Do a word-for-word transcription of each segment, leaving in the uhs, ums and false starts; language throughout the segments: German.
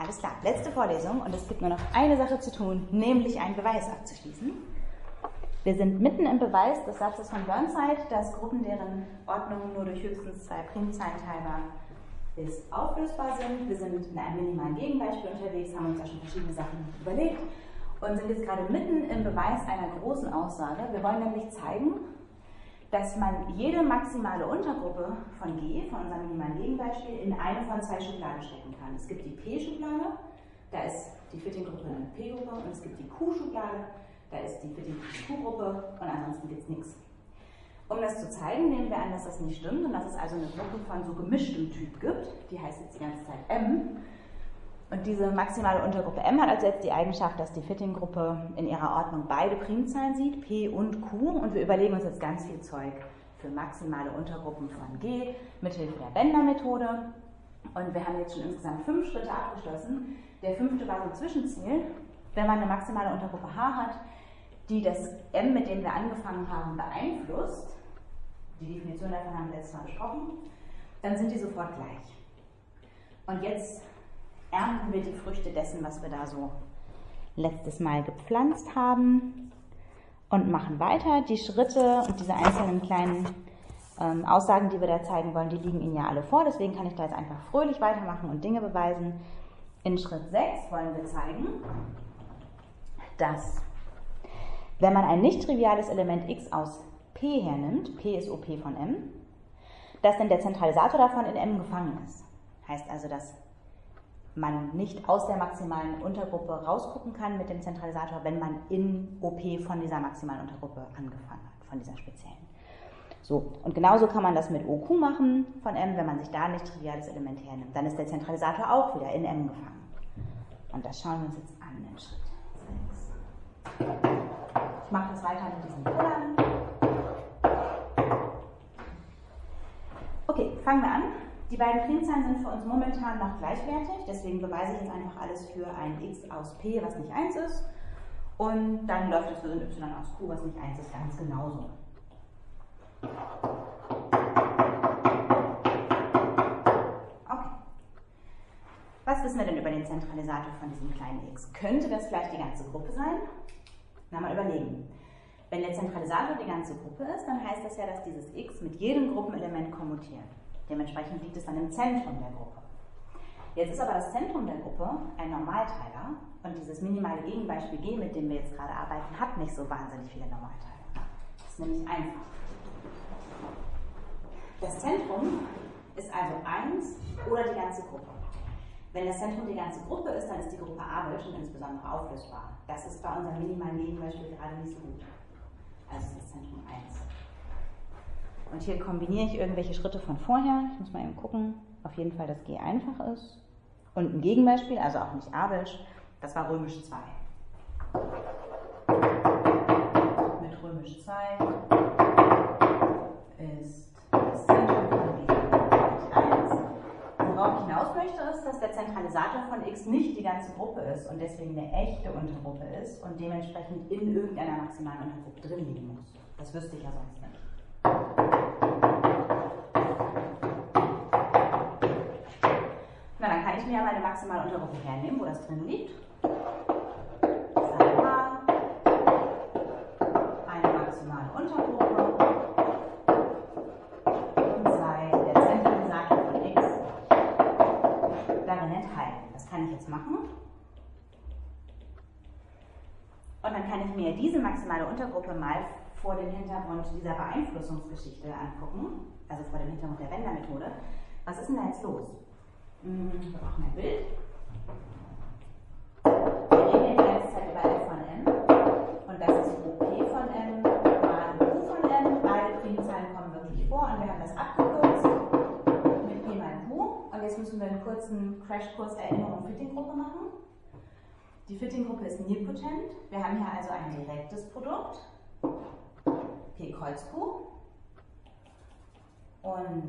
Alles klar, letzte Vorlesung und es gibt nur noch eine Sache zu tun, nämlich einen Beweis abzuschließen. Wir sind mitten im Beweis des Satzes von Burnside, dass Gruppen, deren Ordnungen nur durch höchstens zwei Primzahlen teilbar ist, auflösbar sind. Wir sind in einem minimalen Gegenbeispiel unterwegs, haben uns da schon verschiedene Sachen überlegt und sind jetzt gerade mitten im Beweis einer großen Aussage. Wir wollen nämlich zeigen, dass man jede maximale Untergruppe von G, von unserem minimalen Gegenbeispiel, in eine von zwei Schubladen stecken kann. Es gibt die P-Schublade, da ist die Fitting-Gruppe eine P-Gruppe, und es gibt die Q-Schublade, da ist die Fitting-Q-Gruppe, und ansonsten gibt es nichts. Um das zu zeigen, nehmen wir an, dass das nicht stimmt und dass es also eine Gruppe von so gemischtem Typ gibt, die heißt jetzt die ganze Zeit M. Und diese maximale Untergruppe M hat also jetzt die Eigenschaft, dass die Fitting-Gruppe in ihrer Ordnung beide Primzahlen sieht, P und Q. Und wir überlegen uns jetzt ganz viel Zeug für maximale Untergruppen von G mithilfe der Bender-Methode. Und wir haben jetzt schon insgesamt fünf Schritte abgeschlossen. Der fünfte war so ein Zwischenziel. Wenn man eine maximale Untergruppe H hat, die das M, mit dem wir angefangen haben, beeinflusst, die Definition davon haben wir letztes Mal besprochen, dann sind die sofort gleich. Und jetzt ernten wir die Früchte dessen, was wir da so letztes Mal gepflanzt haben und machen weiter. Die Schritte und diese einzelnen kleinen ähm, Aussagen, die wir da zeigen wollen, die liegen Ihnen ja alle vor. Deswegen kann ich da jetzt einfach fröhlich weitermachen und Dinge beweisen. In Schritt sechs wollen wir zeigen, dass, wenn man ein nicht triviales Element x aus P hernimmt, P ist O P von M, dass dann der Zentralisator davon in M gefangen ist. Heißt also, dass man nicht aus der maximalen Untergruppe rausgucken kann mit dem Zentralisator, wenn man in O P von dieser maximalen Untergruppe angefangen hat, von dieser speziellen. So, und genauso kann man das mit O Q machen von M, wenn man sich da nicht triviales Element hernimmt. Dann ist der Zentralisator auch wieder in M gefangen. Und das schauen wir uns jetzt an in Schritt sechs. Ich mache das weiter mit diesen Bildern. Okay, fangen wir an. Die beiden Primzahlen sind für uns momentan noch gleichwertig, deswegen beweise ich jetzt einfach alles für ein x aus P, was nicht eins ist. Und dann läuft es für ein y aus Q, was nicht eins ist, ganz genauso. Okay. Was wissen wir denn über den Zentralisator von diesem kleinen x? Könnte das vielleicht die ganze Gruppe sein? Na, mal überlegen. Wenn der Zentralisator die ganze Gruppe ist, dann heißt das ja, dass dieses x mit jedem Gruppenelement kommutiert. Dementsprechend liegt es dann im Zentrum der Gruppe. Jetzt ist aber das Zentrum der Gruppe ein Normalteiler und dieses minimale Gegenbeispiel G, mit dem wir jetzt gerade arbeiten, hat nicht so wahnsinnig viele Normalteiler. Das ist nämlich einfach. Das Zentrum ist also eins oder die ganze Gruppe. Wenn das Zentrum die ganze Gruppe ist, dann ist die Gruppe abelt und insbesondere auflösbar. Das ist bei unserem minimalen Gegenbeispiel gerade nicht so gut. Also ist das Zentrum eins. Und hier kombiniere ich irgendwelche Schritte von vorher. Ich muss mal eben gucken. Auf jeden Fall, dass G einfach ist. Und ein Gegenbeispiel, also auch nicht abelsch, das war römisch zwei. Mit römisch zwei ist das Zentrum von G gleich eins. Worauf ich hinaus möchte, ist, dass der Zentralisator von x nicht die ganze Gruppe ist und deswegen eine echte Untergruppe ist und dementsprechend in irgendeiner maximalen Untergruppe drin liegen muss. Das wüsste ich ja sonst nicht. Na, dann kann ich mir ja meine maximale Untergruppe hernehmen, wo das drin liegt. Sei H, eine maximale Untergruppe und sei der Zentralisator von x darin enthalten. Das kann ich jetzt machen. Und dann kann ich mir diese maximale Untergruppe mal vor dem Hintergrund dieser Beeinflussungsgeschichte angucken, also vor dem Hintergrund der Bender-Methode. Was ist denn da jetzt los? Wir brauchen ein Bild. Wir reden die ganze Zeit über f von m und das ist O P von m mal Q von m. Beide Primzahlen kommen wirklich vor und wir haben das abgekürzt mit P mal Q. Und jetzt müssen wir einen kurzen Crashkurs Erinnerung Fitting-Gruppe machen. Die Fitting-Gruppe ist nilpotent. Wir haben hier also ein direktes Produkt. P Kreuz Q. Und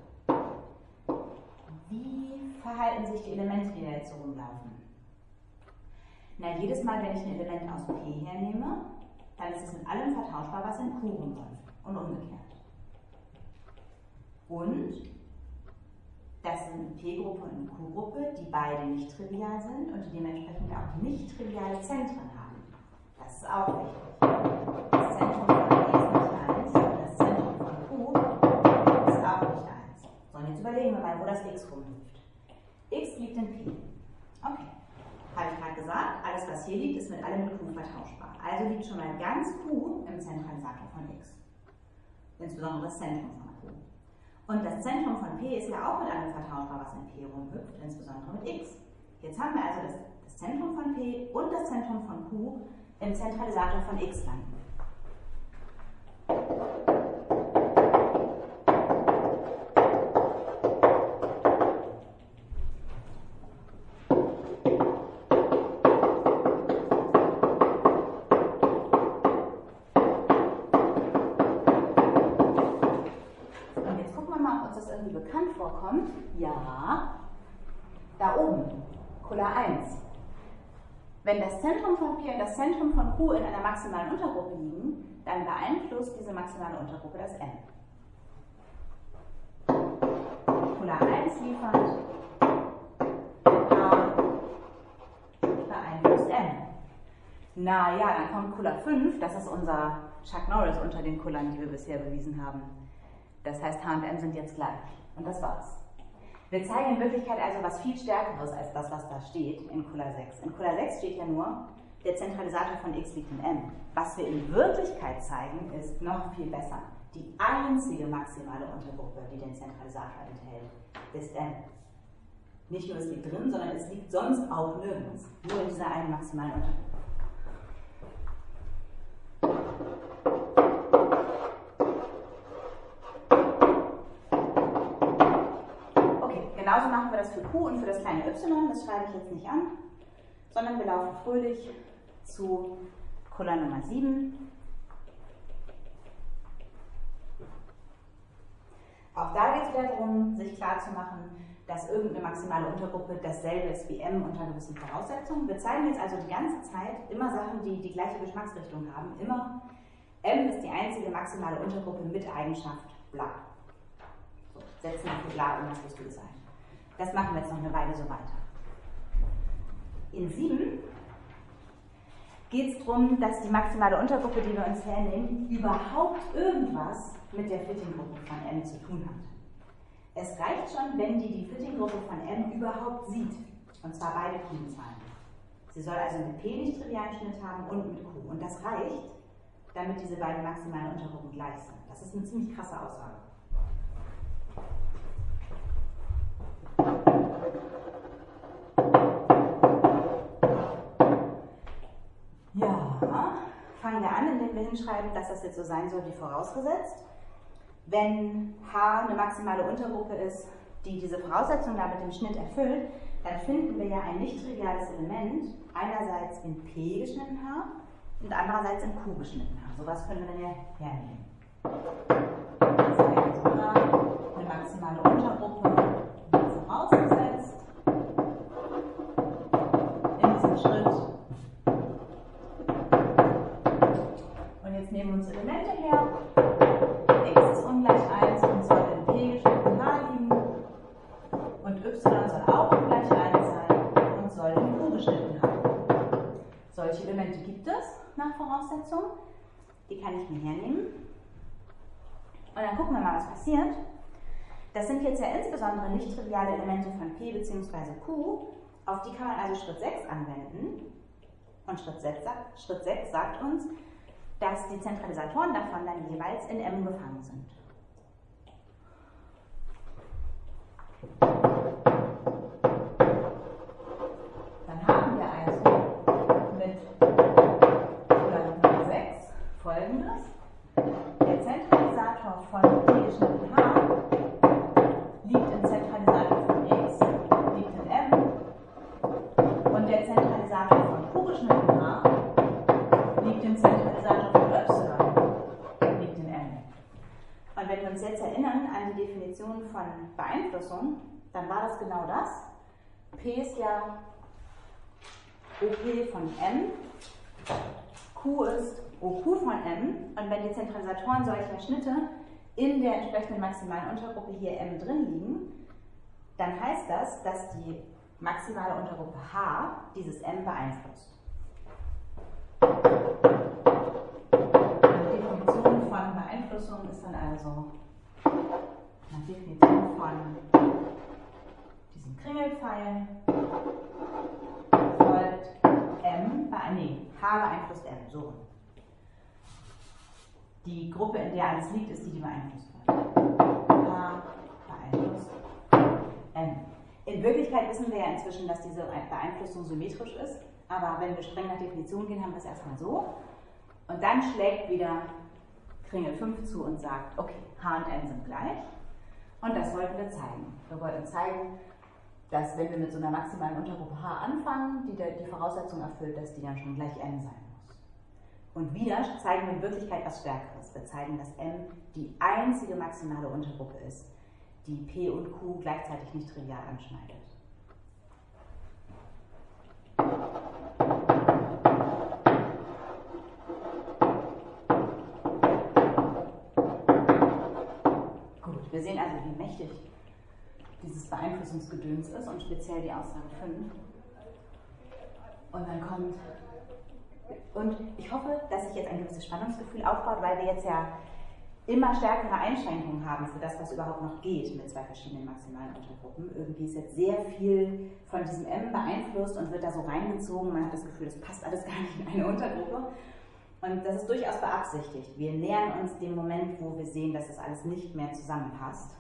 wie verhalten sich die Elemente, die da jetzt so rumlaufen? Na, jedes Mal, wenn ich ein Element aus P hernehme, dann ist es mit allem vertauschbar, was in Q rumläuft und umgekehrt. Und Das sind eine P-Gruppe und eine Q-Gruppe, die beide nicht trivial sind und die dementsprechend auch nicht triviale Zentren haben. Das ist auch wichtig. Das Zentrum von P ist nicht eins und das Zentrum von Q ist auch nicht eins. So, und jetzt überlegen wir mal, wo das X rumhüpft. X liegt in P. Okay. Habe ich gerade gesagt, alles was hier liegt, ist mit allem mit Q vertauschbar. Also liegt schon mal ganz Q im Zentralisator von X. Insbesondere das Zentrum von Q. Und das Zentrum von P ist ja auch mit allem vertauschbar, was in P rumhüpft, insbesondere mit X. Jetzt haben wir also das, das Zentrum von P und das Zentrum von Q im Zentralisator von X landen. Bekannt vorkommt, ja, da oben, Cola eins. Wenn das Zentrum von P und das Zentrum von Q in einer maximalen Untergruppe liegen, dann beeinflusst diese maximale Untergruppe das M. Cola eins liefert H beeinflusst M. Na ja, dann kommt Cola fünf, das ist unser Chuck Norris unter den Coulern, die wir bisher bewiesen haben. Das heißt, H und M sind jetzt gleich. Und das war's. Wir zeigen in Wirklichkeit also was viel Stärkeres als das, was da steht in Cola sechs. In Cola sechs steht ja nur, der Zentralisator von X liegt in M. Was wir in Wirklichkeit zeigen, ist noch viel besser. Die einzige maximale Untergruppe, die den Zentralisator enthält, ist M. Nicht nur es liegt drin, sondern es liegt sonst auch nirgends. Nur in dieser einen maximalen Untergruppe. Genauso machen wir das für Q und für das kleine y, das schreibe ich jetzt nicht an, sondern wir laufen fröhlich zu Cola Nummer sieben. Auch da geht es wieder darum, sich klarzumachen, dass irgendeine maximale Untergruppe dasselbe ist wie M unter gewissen Voraussetzungen. Wir zeigen jetzt also die ganze Zeit immer Sachen, die die gleiche Geschmacksrichtung haben. Immer M ist die einzige maximale Untergruppe mit Eigenschaft bla. So, setzen wir für bla irgendwas Lustiges ein. Das machen wir jetzt noch eine Weile so weiter. In sieben geht es darum, dass die maximale Untergruppe, die wir uns hernehmen, überhaupt irgendwas mit der Fitting-Gruppe von M zu tun hat. Es reicht schon, wenn die die Fitting-Gruppe von M überhaupt sieht, und zwar beide Primzahlen. Sie soll also mit P nicht trivialen Schnitt haben und mit Q. Und das reicht, damit diese beiden maximalen Untergruppen gleich sind. Das ist eine ziemlich krasse Aussage. Ja, fangen wir an, indem wir hinschreiben, dass das jetzt so sein soll wie vorausgesetzt. Wenn H eine maximale Untergruppe ist, die diese Voraussetzung da mit dem Schnitt erfüllt, dann finden wir ja ein nicht triviales Element einerseits in P geschnitten H und andererseits in Q geschnitten H. So was können wir dann ja hernehmen. Das heißt, H eine maximale Untergruppe vorausgesetzt in diesem Schritt. Und jetzt nehmen wir uns Elemente her. X ist ungleich eins und soll in P geschnitten H liegen. Und Y soll auch ungleich eins sein und soll in Q geschnitten H liegen. Solche Elemente gibt es nach Voraussetzung. Die kann ich mir hernehmen. Und dann gucken wir mal, was passiert. Das sind jetzt ja insbesondere nicht triviale Elemente von P bzw. Q. Auf die kann man also Schritt sechs anwenden. Und Schritt sechs, Schritt sechs sagt uns, dass die Zentralisatoren davon dann jeweils in M gefangen sind. Dann haben wir also mit Cola Nummer sechs folgendes. Der Zentralisator von P geschnitten H liegt im Zentralisator von X, liegt in M. Und der Zentralisator von Q geschnitten H liegt im Zentralisator von Y, liegt in M. Und wenn wir uns jetzt erinnern an die Definition von Beeinflussung, dann war das genau das. P ist ja O P von M, Q ist O Q von M, und wenn die Zentralisatoren solcher Schnitte in der entsprechenden maximalen Untergruppe hier M drin liegen, dann heißt das, dass die maximale Untergruppe H dieses M beeinflusst. Die Definition von Beeinflussung ist dann also nach Definition von diesem Kringelpfeil folgt M, nee, H beeinflusst M, so. Die Gruppe, in der alles liegt, ist die, die beeinflusst wird. H beeinflusst M. In Wirklichkeit wissen wir ja inzwischen, dass diese Beeinflussung symmetrisch ist, aber wenn wir streng nach Definition gehen, haben wir es erstmal so. Und dann schlägt wieder Kringel fünf zu und sagt, okay, H und M sind gleich. Und das wollten wir zeigen. Wir wollten zeigen, dass wenn wir mit so einer maximalen Untergruppe H anfangen, die die Voraussetzung erfüllt, dass die dann schon gleich M sein muss. Und wieder zeigen wir in Wirklichkeit was Stärkeres. Wir zeigen, dass M die einzige maximale Untergruppe ist, die P und Q gleichzeitig nicht trivial anschneidet. Gut, wir sehen also, wie mächtig dieses Beeinflussungsgedöns ist und speziell die Aussage fünf. Und dann kommt, und ich hoffe, dass sich jetzt ein gewisses Spannungsgefühl aufbaut, weil wir jetzt ja immer stärkere Einschränkungen haben für das, was überhaupt noch geht mit zwei verschiedenen maximalen Untergruppen. Irgendwie ist jetzt sehr viel von diesem M beeinflusst und wird da so reingezogen. Man hat das Gefühl, das passt alles gar nicht in eine Untergruppe. Und das ist durchaus beabsichtigt. Wir nähern uns dem Moment, wo wir sehen, dass das alles nicht mehr zusammenpasst.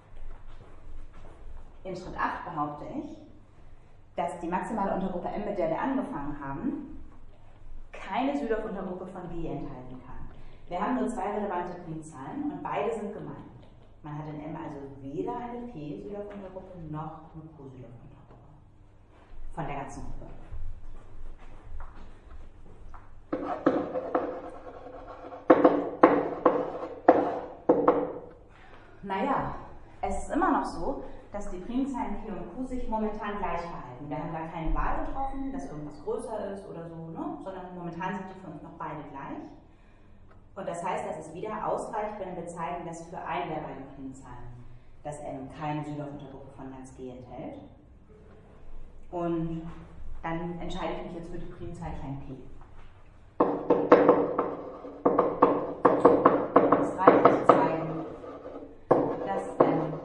In Schritt acht behaupte ich, dass die maximale Untergruppe M, mit der wir angefangen haben, keine Südorf-Untergruppe von G enthalten kann. Wir haben nur zwei relevante Primzahlen und beide sind gemeint. Man hat in M also weder eine P-Südorf-Untergruppe noch eine Q-Südorf-Untergruppe von der ganzen Gruppe. Naja, es ist immer noch so, dass die Primzahlen P und Q sich momentan gleich verhalten. Wir haben da keine Wahl getroffen, dass irgendwas größer ist oder so, ne? Sondern momentan sind die für uns noch beide gleich. Und das heißt, dass es wieder ausreicht, wenn wir zeigen, dass für eine der beiden Primzahlen das M keine Südorf-Untergruppe von ganz G enthält. Und dann entscheide ich mich jetzt für die Primzahl klein p. Es reicht zu zeigen, dass M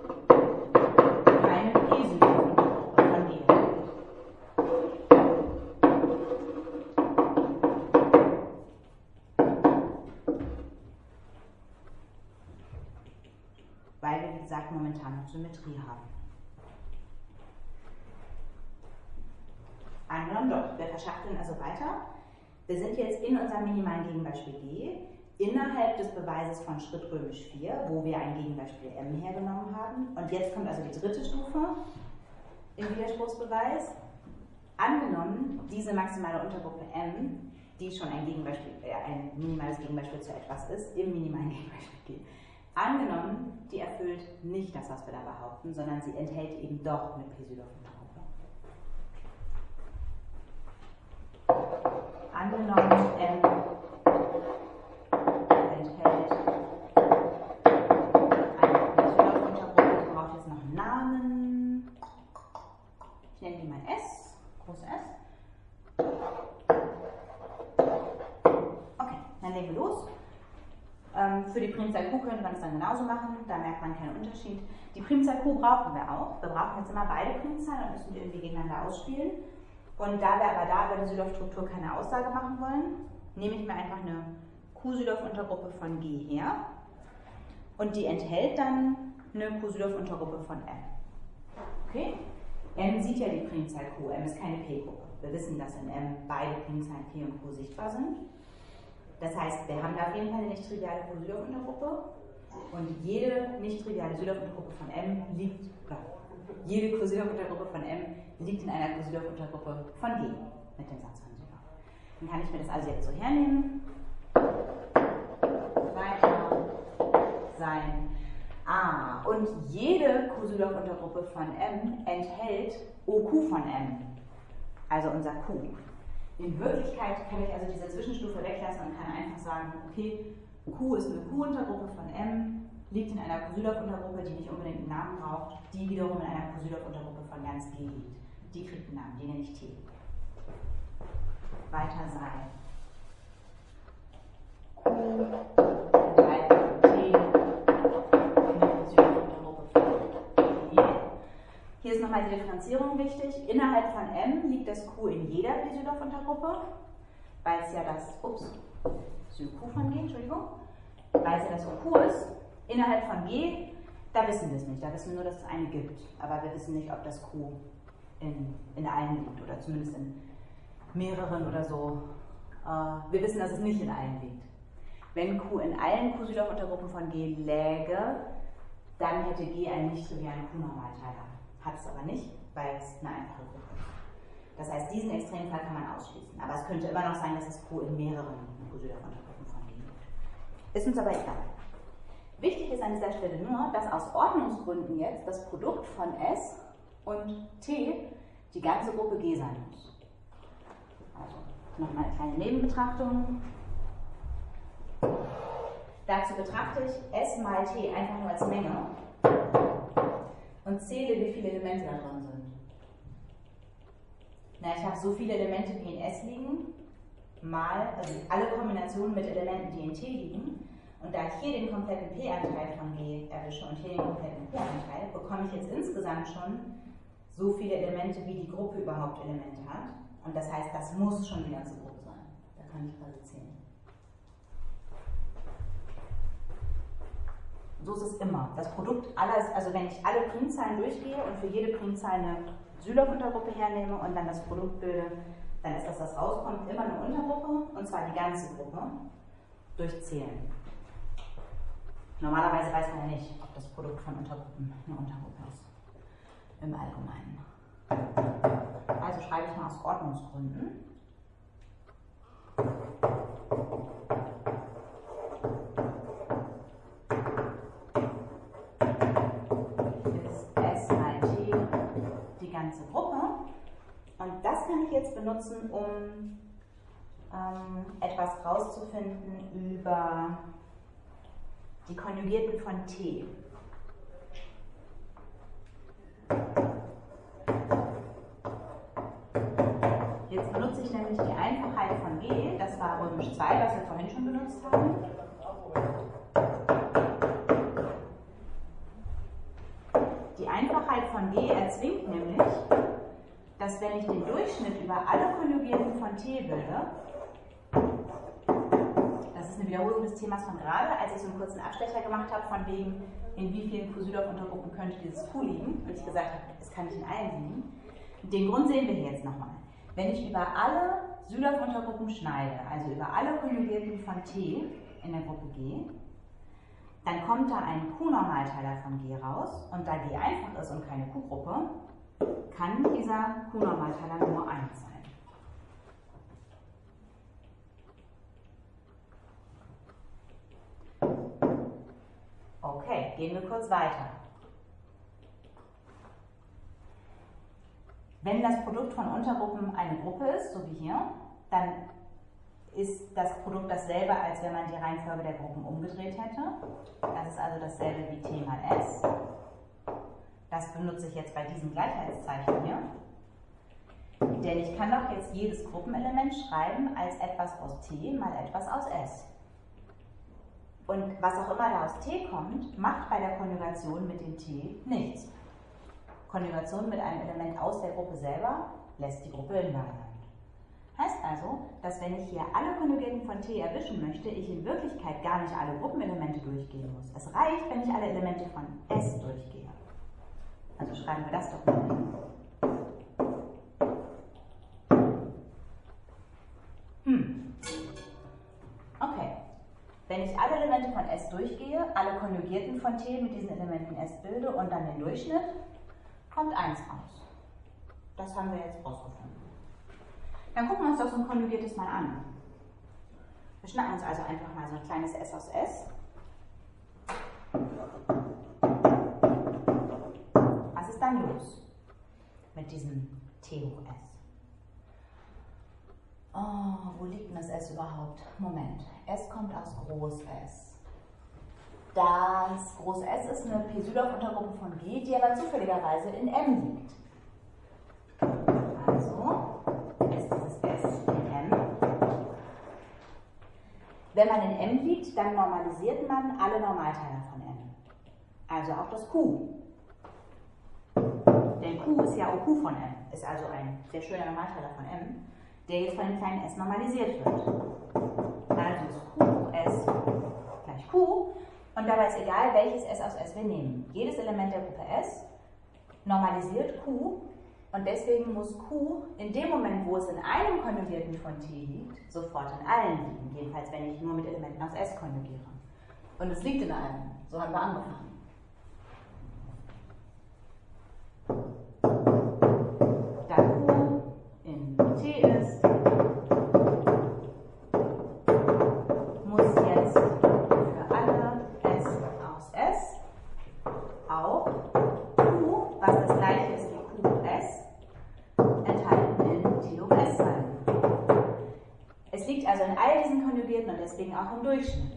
keine P-Südorf-Untergruppe von G enthält. Weil wir, wie gesagt, momentan noch Symmetrie haben. Angenommen doch, wir verschachteln also weiter. Wir sind jetzt in unserem minimalen Gegenbeispiel G, innerhalb des Beweises von Schritt römisch vier, wo wir ein Gegenbeispiel M hergenommen haben. Und jetzt kommt also die dritte Stufe im Widerspruchsbeweis. Angenommen, diese maximale Untergruppe M, die schon ein, Gegenbeispiel, äh, ein minimales Gegenbeispiel zu etwas ist, im minimalen Gegenbeispiel G. Angenommen, die erfüllt nicht das, was wir da behaupten, sondern sie enthält eben doch eine P-Südorf-Untergruppe. Angenommen, M enthält eine P-Südorf-Untergruppe, ich brauche jetzt noch einen Namen. Ich nenne die mal S, groß S. Okay, dann legen wir los. Für die Primzahl Q könnte man es dann genauso machen, da merkt man keinen Unterschied. Die Primzahl Q brauchen wir auch. Wir brauchen jetzt immer beide Primzahlen und müssen die irgendwie gegeneinander ausspielen. Und da wir aber da über die Südorf-Struktur keine Aussage machen wollen, nehme ich mir einfach eine Q-Südorf-Untergruppe von G her und die enthält dann eine Q-Südorf-Untergruppe von M. Okay? M sieht ja die Primzahl Q, M ist keine P-Gruppe. Wir wissen, dass in M beide Primzahlen P und Q sichtbar sind. Das heißt, wir haben da auf jeden Fall eine nicht-triviale Q-Südorf-Untergruppe und jede nicht-triviale Südorf-Untergruppe von M liegt, oder jede Q-Südorf-Untergruppe von M liegt in einer Q-Südorf-Untergruppe von G mit dem Satz von Südorf. Dann kann ich mir das also jetzt so hernehmen. Weiter sein. Ah, und jede Q-Südorf-Untergruppe von M enthält O Q von M, also unser Q. In Wirklichkeit kann ich also diese Zwischenstufe weglassen und kann einfach sagen, okay, Q ist eine Q-Untergruppe von M liegt in einer Kosylow-Untergruppe, die nicht unbedingt einen Namen braucht, die wiederum in einer Kosylow-Untergruppe von ganz G liegt. Die kriegt einen Namen, die nenne ich T. Weiter sei Q enthalten T in der Kosylow-Untergruppe von G. Hier ist nochmal die Differenzierung wichtig. Innerhalb von M liegt das Q in jeder Kosylow-Untergruppe, weil es ja das, ups, Q von G, Entschuldigung, weil es ja das Q ist. Innerhalb von G, da wissen wir es nicht, da wissen wir nur, dass es eine gibt, aber wir wissen nicht, ob das Q in, in allen liegt oder zumindest in mehreren oder so. Äh, wir wissen, dass es nicht in allen liegt. Wenn Q in allen Kosylow-Untergruppen von G läge, dann hätte G einen nicht-trivialen Q-Normalteiler. Hat es aber nicht, weil es eine einfache Gruppe ist. Das heißt, diesen Extremfall kann man ausschließen. Aber es könnte immer noch sein, dass das Q in mehreren Kosylow-Untergruppen von G liegt. Ist uns aber egal. Wichtig ist an dieser Stelle nur, dass aus Ordnungsgründen jetzt das Produkt von S und T die ganze Gruppe G sein muss. Also nochmal eine kleine Nebenbetrachtung. Dazu betrachte ich S mal T einfach nur als Menge und zähle, wie viele Elemente da drin sind. Na, ich habe so viele Elemente, die in S liegen, mal, also alle Kombinationen mit Elementen, die in T liegen. Und da ich hier den kompletten P-Anteil von G erwische und hier den kompletten P-Anteil, bekomme ich jetzt insgesamt schon so viele Elemente, wie die Gruppe überhaupt Elemente hat. Und das heißt, das muss schon die ganze Gruppe sein. Da kann ich quasi zählen. So ist es immer. Das Produkt aller, also wenn ich alle Primzahlen durchgehe und für jede Primzahl eine Sylow-Untergruppe hernehme und dann das Produkt bilde, dann ist das, was rauskommt, immer eine Untergruppe, und zwar die ganze Gruppe, durch Zählen. Normalerweise weiß man ja nicht, ob das Produkt von Untergruppen eine Untergruppe ist. Im Allgemeinen. Also schreibe ich mal aus Ordnungsgründen. Ist S mal T die ganze Gruppe. Und das kann ich jetzt benutzen, um ähm, etwas rauszufinden über die Konjugierten von T. Jetzt benutze ich nämlich die Einfachheit von G, das war römisch zwei, was wir vorhin schon benutzt haben. Die Einfachheit von G erzwingt nämlich, dass wenn ich den Durchschnitt über alle Konjugierten von T bilde, das ist eine Wiederholung des Themas von gerade, als ich so einen kurzen Abstecher gemacht habe, von wegen, in wie vielen Kosylow-Untergruppen könnte dieses Q liegen, und ich gesagt habe, es kann nicht in allen liegen. Den Grund sehen wir hier jetzt nochmal. Wenn ich über alle Sylow-Untergruppen schneide, also über alle Konjugierten von T in der Gruppe G, dann kommt da ein Q-Normalteiler von G raus, und da G einfach ist und keine Q-Gruppe, kann dieser Q-Normalteiler nur eins sein. Okay, gehen wir kurz weiter. Wenn das Produkt von Untergruppen eine Gruppe ist, so wie hier, dann ist das Produkt dasselbe, als wenn man die Reihenfolge der Gruppen umgedreht hätte. Das ist also dasselbe wie T mal S. Das benutze ich jetzt bei diesem Gleichheitszeichen hier. Denn ich kann doch jetzt jedes Gruppenelement schreiben als etwas aus T mal etwas aus S. Und was auch immer da aus T kommt, macht bei der Konjugation mit dem T nichts. Konjugation mit einem Element aus der Gruppe selber lässt die Gruppe invariant. Heißt also, dass wenn ich hier alle Konjugierten von T erwischen möchte, ich in Wirklichkeit gar nicht alle Gruppenelemente durchgehen muss. Es reicht, wenn ich alle Elemente von S durchgehe. Also schreiben wir das doch mal hin. Hm. Okay. Wenn ich alle Elemente von S durchgehe, alle Konjugierten von T mit diesen Elementen S bilde und dann den Durchschnitt, kommt eins raus. Das haben wir jetzt rausgefunden. Dann gucken wir uns doch so ein konjugiertes mal an. Wir schnappen uns also einfach mal so ein kleines S aus S. Was ist dann los mit diesem T hoch S? Oh, wo liegt denn das S überhaupt? Moment, S kommt aus Groß S. Das große S ist eine P-Südorf-Untergruppe von G, die aber zufälligerweise in M liegt. Also ist dieses S in M. Wenn man in M liegt, dann normalisiert man alle Normalteiler von M. Also auch das Q. Denn Q ist ja O Q von M, ist also ein sehr schöner Normalteiler von M, der jetzt von dem kleinen s normalisiert wird. Also ist Q, S gleich Q. Und dabei ist egal, welches S aus S wir nehmen. Jedes Element der Gruppe S normalisiert Q und deswegen muss Q in dem Moment, wo es in einem Konjugierten von T liegt, sofort in allen liegen. Jedenfalls, wenn ich nur mit Elementen aus S konjugiere. Und es liegt in allen. So haben wir angefangen. Da Q in T ist, muss jetzt für alle S aus S auch Q, was das gleiche ist wie Q S, enthalten in T hoch S sein. Es liegt also in all diesen Konjugierten und deswegen auch im Durchschnitt.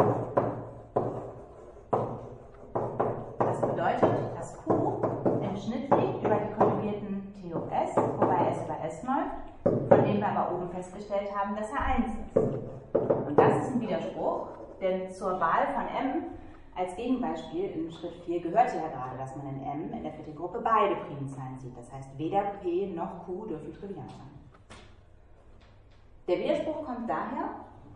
Das bedeutet, dass Q im Schnitt liegt über die konjugierten T hoch S, wobei S über S läuft, von dem wir aber oben festgestellt haben, dass er eins ist. Und das ist ein Widerspruch, denn zur Wahl von M als Gegenbeispiel in Schritt vier gehörte ja gerade, dass man in M in der vierten Gruppe beide Primzahlen sieht. Das heißt, weder P noch Q dürfen trivial sein. Der Widerspruch kommt daher,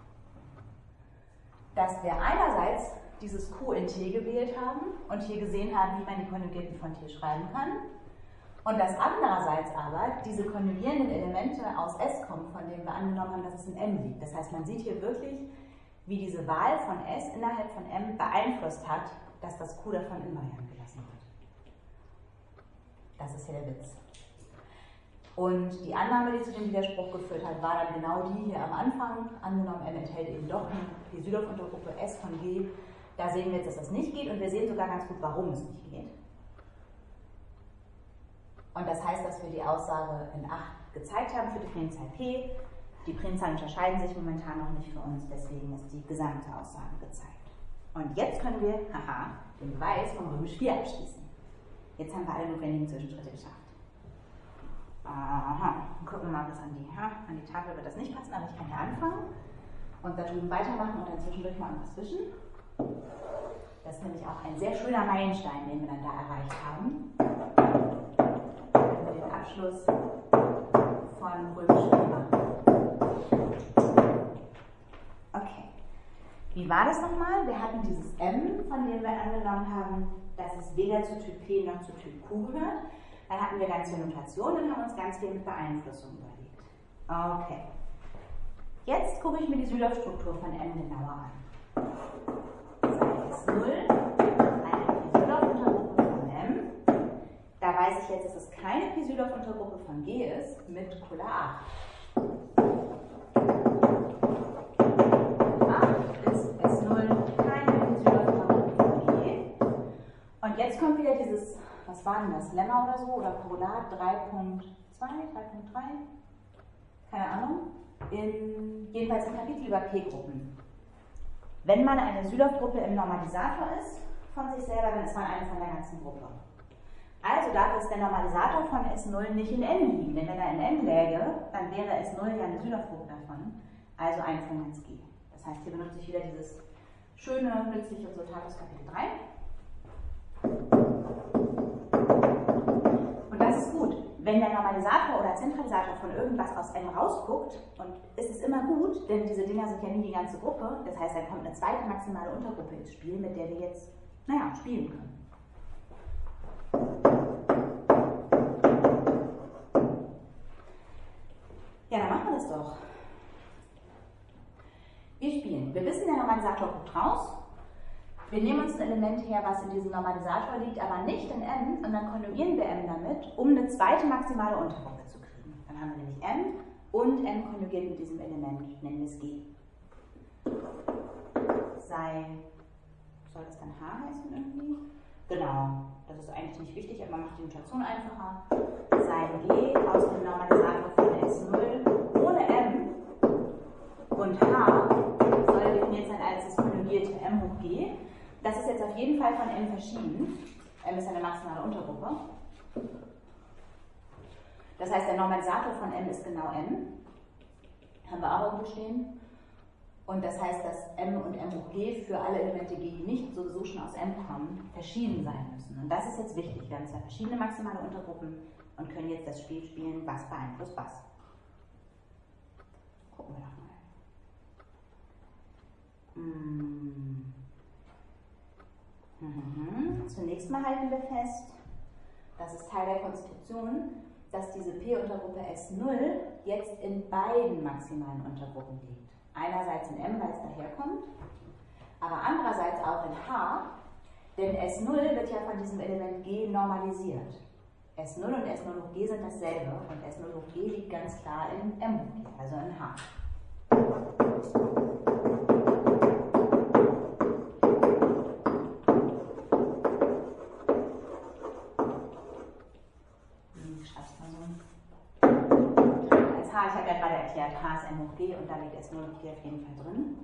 dass wir einerseits dieses Q in T gewählt haben und hier gesehen haben, wie man die Konjugierten von T schreiben kann. Und dass andererseits aber diese konjugierenden Elemente aus S kommen, von denen wir angenommen haben, dass es in M liegt. Das heißt, man sieht hier wirklich, wie diese Wahl von S innerhalb von M beeinflusst hat, dass das Q davon invariant gelassen wird. Das ist hier der Witz. Und die Annahme, die zu dem Widerspruch geführt hat, war dann genau die hier am Anfang. Angenommen, M enthält eben doch die Südorf-Untergruppe S von G. Da sehen wir jetzt, dass das nicht geht und wir sehen sogar ganz gut, warum es nicht geht. Und das heißt, dass wir die Aussage in acht gezeigt haben für die Primzahl P. Die Primzahlen unterscheiden sich momentan noch nicht für uns, deswegen ist die gesamte Aussage gezeigt. Und jetzt können wir, haha, den Beweis von Römisch vier abschließen. Jetzt haben wir alle notwendigen Zwischenschritte geschafft. Aha, gucken wir mal bis an die, ha, an die Tafel wird das nicht passen, aber ich kann hier anfangen und da drüben weitermachen und dann zwischendurch mal was zwischen. Das ist nämlich auch ein sehr schöner Meilenstein, den wir dann da erreicht haben. Wenn wir den Abschluss von Römisch vier machen. Okay. Wie war das nochmal? Wir hatten dieses M, von dem wir angenommen haben, dass es weder zu Typ P noch zu Typ Q gehört. Dann hatten wir ganz viele Notationen und haben uns ganz viel mit Beeinflussung überlegt. Okay. Jetzt gucke ich mir die Südorf-Struktur von M genauer an. Sei S null, eine P-Südorf-Untergruppe von M. Da weiß ich jetzt, dass es keine P-Südorf-Untergruppe von G ist, mit Cola acht. acht ist S null, keine P-Südorf-Untergruppe von G. Und jetzt kommt wieder dieses, was war denn das, Lemma oder so, oder Korrelat drei Punkt zwei, drei Punkt drei, keine Ahnung, in, jedenfalls im Kapitel über P-Gruppen. Wenn man eine Südorf-Gruppe im Normalisator ist, von sich selber, dann ist man eine von der ganzen Gruppe. Also darf es der Normalisator von S null nicht in M liegen, denn wenn er in M läge, dann wäre S null ja eine Südorf-Gruppe davon, also eine von ganz G. Das heißt, hier benutze ich wieder dieses schöne, nützliche Resultat aus Kapitel drei. Und das ist gut. Wenn der Normalisator oder Zentralisator von irgendwas aus M rausguckt, und ist es immer gut, denn diese Dinger sind ja nie die ganze Gruppe, das heißt, da kommt eine zweite maximale Untergruppe ins Spiel, mit der wir jetzt, naja, spielen können. Ja, dann machen wir das doch. Wir spielen. Wir wissen, der Normalisator guckt raus. Wir nehmen uns ein Element her, was in diesem Normalisator liegt, aber nicht in M, sondern konjugieren wir M damit, um eine zweite maximale Untergruppe zu kriegen. Dann haben wir nämlich M und M konjugiert mit diesem Element, nennen wir es G. Sei, soll das dann H heißen irgendwie? Genau, das ist eigentlich nicht wichtig, aber man macht die Notation einfacher. Sei G aus dem Normalisator von S null ohne M und H soll definiert sein als das konjugierte M hoch G. Das jeden Fall von M verschieden. M ist eine maximale Untergruppe. Das heißt, der Normalisator von M ist genau M. Haben wir auch irgendwo stehen. Und das heißt, dass M und M hoch G für alle Elemente G, die nicht sowieso schon aus M kommen, verschieden sein müssen. Und das ist jetzt wichtig. Wir haben zwei verschiedene maximale Untergruppen und können jetzt das Spiel spielen, was beeinflusst was. Gucken wir doch mal. Hm. Mhm. Zunächst mal halten wir fest, das ist Teil der Konstruktion, dass diese P-Untergruppe S null jetzt in beiden maximalen Untergruppen liegt. Einerseits in M, weil es daherkommt, aber andererseits auch in H, denn S null wird ja von diesem Element G normalisiert. S null und S null hoch G sind dasselbe und S null hoch G liegt ganz klar in M hoch G, also in H. Ich habe ja gerade erklärt, H ist M hoch G und da liegt S null hoch G auf jeden Fall drin.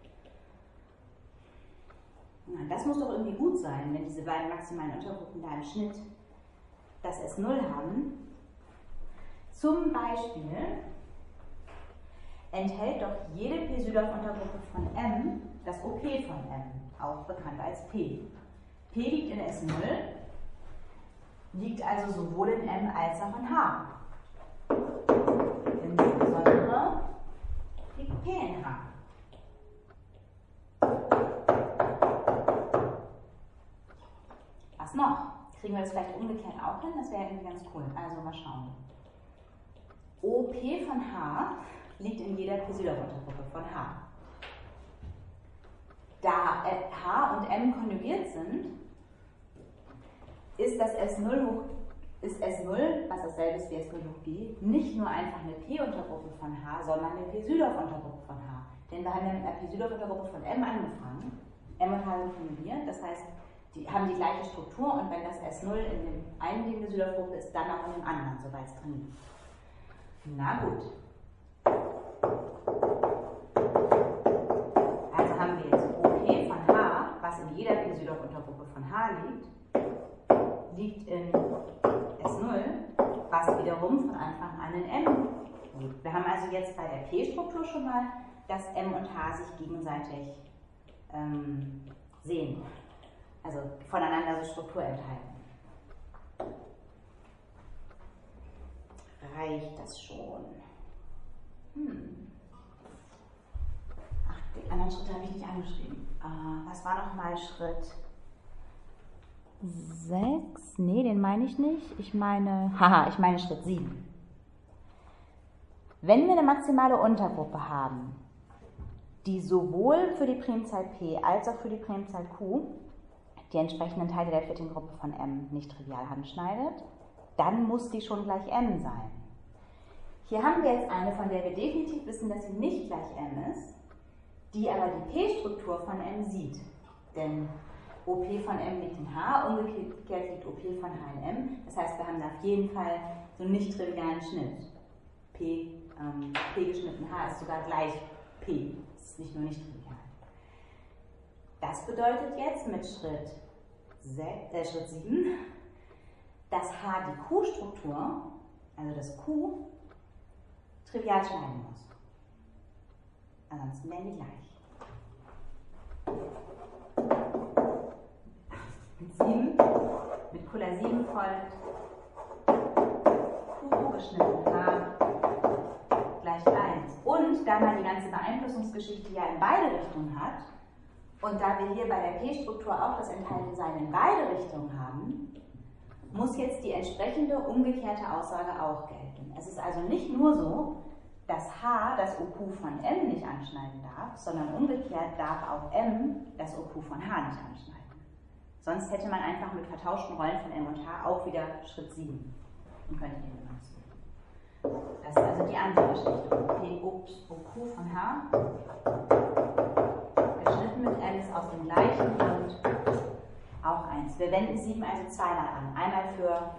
Na, das muss doch irgendwie gut sein, wenn diese beiden maximalen Untergruppen da im Schnitt das S null haben. Zum Beispiel enthält doch jede P-Südorf-Untergruppe von M das O P von M, auch bekannt als P. P liegt in S null, liegt also sowohl in M als auch in H. Insbesondere liegt P in H. Was noch? Kriegen wir das vielleicht umgekehrt auch hin? Das wäre irgendwie ganz cool. Also mal schauen. O P von H liegt in jeder P-Südorf-Untergruppe von H. Da H und M konjugiert sind, ist das S null hoch ist S null, was dasselbe ist wie S null hoch G, nicht nur einfach eine P-Untergruppe von H, sondern eine P-Südorf-Untergruppe von H. Denn wir haben ja mit einer P-Südorf-Untergruppe von M angefangen. M und H sind konjugiert, das heißt, die haben die gleiche Struktur und wenn das S null in dem einen Ding der Südorf-Gruppe ist, dann auch in dem anderen, soweit es drin liegt. Na gut. Also haben wir jetzt O P von H, was in jeder P-Südorf-Untergruppe von H liegt, liegt in S null, was wiederum von Anfang an in M liegt. Wir haben also jetzt bei der P-Struktur schon mal, dass M und H sich gegenseitig ähm, sehen, also voneinander so Struktur enthalten. Reicht das schon? Hm. Ach, die anderen Schritte habe ich nicht angeschrieben. Äh, was war nochmal Schritt sechs? Nee, den meine ich nicht. Ich meine, haha, ich meine Schritt sieben. Wenn wir eine maximale Untergruppe haben, die sowohl für die Primzahl P als auch für die Primzahl Q die entsprechenden Teile der vierten Gruppe von M nicht trivial anschneidet, dann muss die schon gleich M sein. Hier haben wir jetzt eine, von der wir definitiv wissen, dass sie nicht gleich M ist, die aber die P-Struktur von M sieht. Denn O P von M liegt in H, umgekehrt liegt O P von H in M. Das heißt, wir haben auf jeden Fall so einen nicht trivialen Schnitt. P, ähm, P geschnitten H ist sogar gleich P. Das ist nicht nur nicht trivial. Das bedeutet jetzt mit Schritt, sechs, äh, Schritt sieben, dass H die Q-Struktur, also das Q, trivial schneiden muss. Ansonsten wären die gleich. Mit sieben, mit Cola sieben folgt Q geschnitten H gleich eins. Und da man die ganze Beeinflussungsgeschichte ja in beide Richtungen hat, und da wir hier bei der P-Struktur auch das Enthaltensein in beide Richtungen haben, muss jetzt die entsprechende umgekehrte Aussage auch gelten. Es ist also nicht nur so, dass H das O Q von M nicht anschneiden darf, sondern umgekehrt darf auch M das O Q von H nicht anschneiden. Sonst hätte man einfach mit vertauschten Rollen von M und H auch wieder Schritt sieben und könnte den benutzen. Das ist also die andere Geschichte. P, O Q von H geschnitten mit M ist aus dem gleichen Grund auch eins. Wir wenden sieben also zweimal an. Einmal für,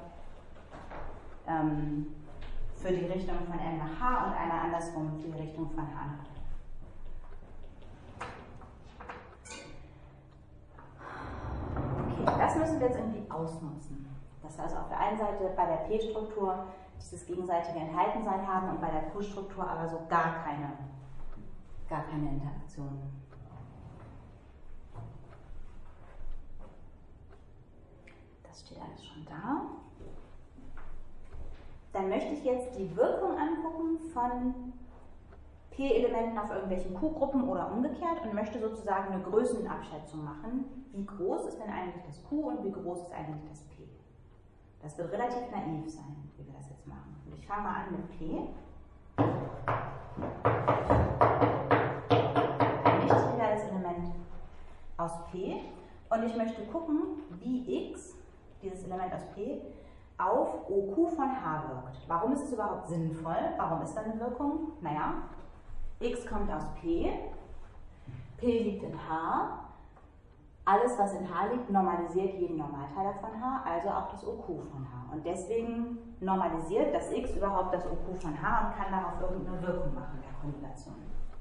ähm, für die Richtung von M nach H und einmal andersrum für die Richtung von H nach M. ausnutzen. Dass wir also auf der einen Seite bei der P-Struktur dieses gegenseitige Enthaltensein haben und bei der Q-Struktur aber so gar keine, gar keine Interaktion. Das steht alles schon da. Dann möchte ich jetzt die Wirkung angucken von P-Elementen auf irgendwelchen Q-Gruppen oder umgekehrt und möchte sozusagen eine Größenabschätzung machen. Wie groß ist denn eigentlich das Q und wie groß ist eigentlich das P? Das wird relativ naiv sein, wie wir das jetzt machen. Und ich fange mal an mit P. Ein nicht triviales Element aus P. Und ich möchte gucken, wie X, dieses Element aus P, auf O Q von H wirkt. Warum ist es überhaupt sinnvoll? Warum ist da eine Wirkung? Naja, X kommt aus P, P liegt in H, alles was in H liegt normalisiert jeden Normalteiler von H, also auch das O Q von H. Und deswegen normalisiert das X überhaupt das O Q von H und kann darauf irgendeine Wirkung machen, der Konjugation.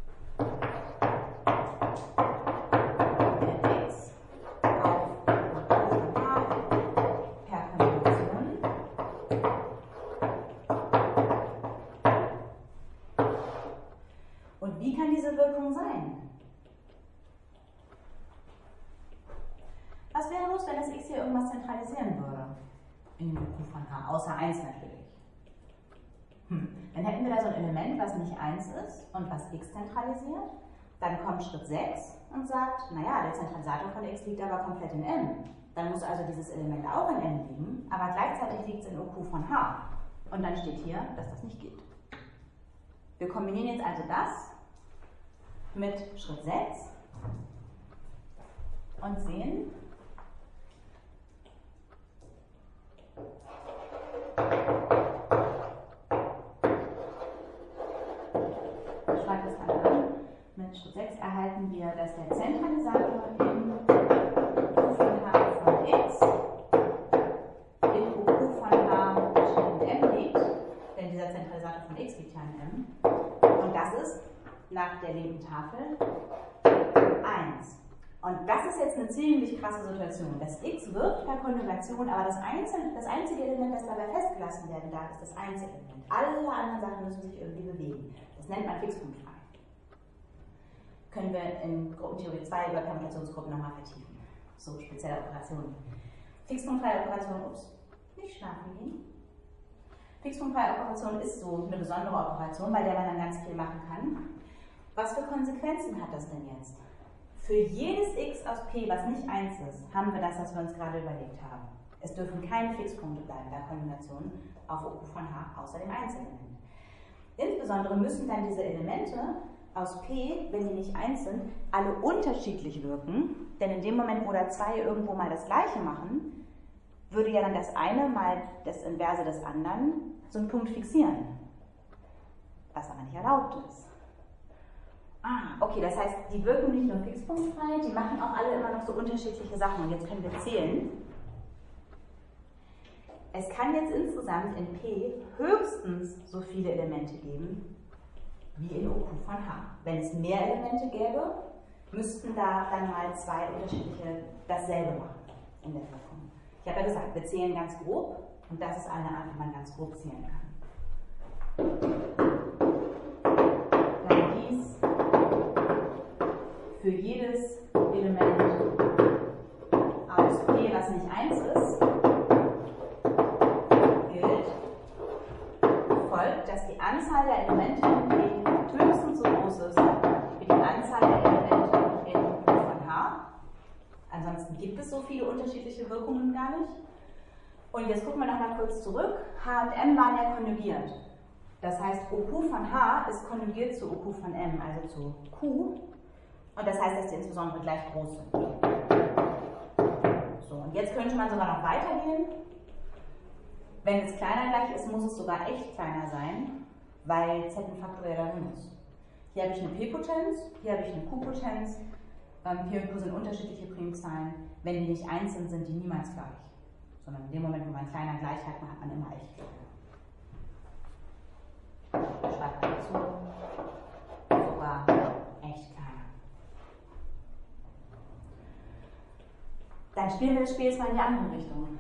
X auf O Q von H per Konjugation. Und wie kann diese Wirkung sein? Was wäre los, wenn das X hier irgendwas zentralisieren würde? In dem O Q von H, außer eins natürlich. Hm. Dann hätten wir da so ein Element, was nicht eins ist und was X zentralisiert. Dann kommt Schritt sechs und sagt, naja, der Zentralisator von X liegt aber komplett in M. Dann muss also dieses Element auch in M liegen, aber gleichzeitig liegt es in O Q von H. Und dann steht hier, dass das nicht geht. Wir kombinieren jetzt also das mit Schritt sechs und sehen, ich schreibe das mal an, mit Schritt sechs erhalten wir, dass der Zentralisator in O Q von H von X in O Q von H in M liegt, denn dieser Zentralisator von X liegt ja in M. Und das ist nach der linken Tafel eins. Und das ist jetzt eine ziemlich krasse Situation. Das X wirkt per Konjugation, aber das, Einzel das einzige Element, das dabei festgelassen werden darf, ist das Einzelelement. Alle anderen Sachen müssen sich irgendwie bewegen. Das nennt man fixpunktfrei. Können wir in Gruppentheorie zwei über Permutationsgruppen nochmal vertiefen. So spezielle Operationen. Fixpunktfreie Operation, ups, nicht schlafen gehen. Fixpunktfreie Operation ist so eine besondere Operation, bei der man dann ganz viel machen kann. Was für Konsequenzen hat das denn jetzt? Für jedes x aus P, was nicht eins ist, haben wir das, was wir uns gerade überlegt haben. Es dürfen keine Fixpunkte bleiben bei Kombinationen auf O Q von H, außer dem Einzelelement. Insbesondere müssen dann diese Elemente aus P, wenn die nicht eins sind, alle unterschiedlich wirken, denn in dem Moment, wo da zwei irgendwo mal das Gleiche machen, würde ja dann das eine mal das Inverse des anderen so einen Punkt fixieren, was aber nicht erlaubt ist. Ah, okay, das heißt, die wirken nicht nur fixpunktfrei, die machen auch alle immer noch so unterschiedliche Sachen. Und jetzt können wir zählen. Es kann jetzt insgesamt in P höchstens so viele Elemente geben, wie in O Q von H. Wenn es mehr Elemente gäbe, müssten da dann mal zwei unterschiedliche dasselbe machen in der Wirkung. Ich habe ja gesagt, wir zählen ganz grob und das ist eine Art, wie man ganz grob zählen kann. Dann dies für jedes Element aus P, was nicht eins ist, gilt, folgt, dass die Anzahl der Elemente in P höchstens so groß ist wie die Anzahl der Elemente in O Q von H. Ansonsten gibt es so viele unterschiedliche Wirkungen gar nicht. Und jetzt gucken wir noch mal kurz zurück. H und M waren ja konjugiert. Das heißt, O Q von H ist konjugiert zu O Q von M, also zu Q. Und das heißt, dass die insbesondere gleich groß sind. So, und jetzt könnte man sogar noch weitergehen. Wenn es kleiner gleich ist, muss es sogar echt kleiner sein, weil Z ein faktorieller Ring ist. Hier habe ich eine P-Potenz, hier habe ich eine Q-Potenz. Ähm, P und Q sind unterschiedliche Primzahlen. Wenn die nicht eins sind, sind die niemals gleich. Sondern in dem Moment, wo man kleiner gleich hat, hat man immer echt kleiner. Schreibt man dazu. Sogar echt kleiner. Dann Dann spielen wir das Spiel jetzt mal in die andere Richtung.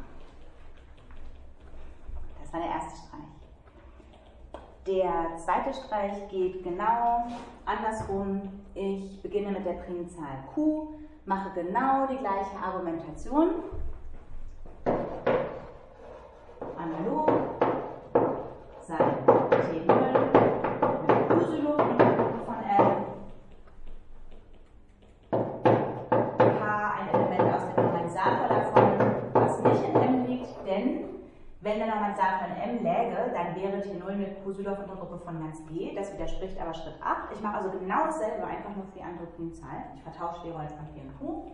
Das war der erste Streich. Der zweite Streich geht genau andersrum. Ich beginne mit der Primzahl Q, mache genau die gleiche Argumentation. Analog sein T null mit Q-Sylo und der Gruppe von L. K ein Element aus dem Normalisator davon, was nicht in M liegt, denn wenn der Normalisator in M läge, dann wäre T null mit Q-Sylo von der Gruppe von ganz G. Das widerspricht aber Schritt acht. Ich mache also genau dasselbe, einfach nur für die andere Primzahl. Ich vertausche jeweils von P und Q.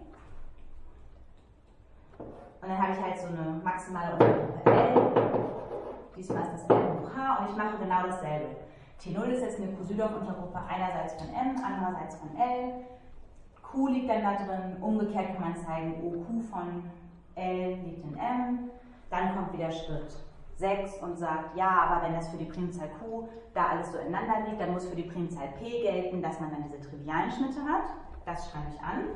Und dann habe ich halt so eine maximale Untergruppe L. Diesmal ist das L hoch H und ich mache genau dasselbe. T null ist jetzt eine Q-Sylo-Untergruppe einerseits von M, andererseits von L. Q liegt dann da drin. Umgekehrt kann man zeigen, O Q von L liegt in M. Dann kommt wieder Schritt sechs und sagt, ja, aber wenn das für die Primzahl Q da alles so ineinander liegt, dann muss für die Primzahl P gelten, dass man dann diese trivialen Schnitte hat. Das schreibe ich an.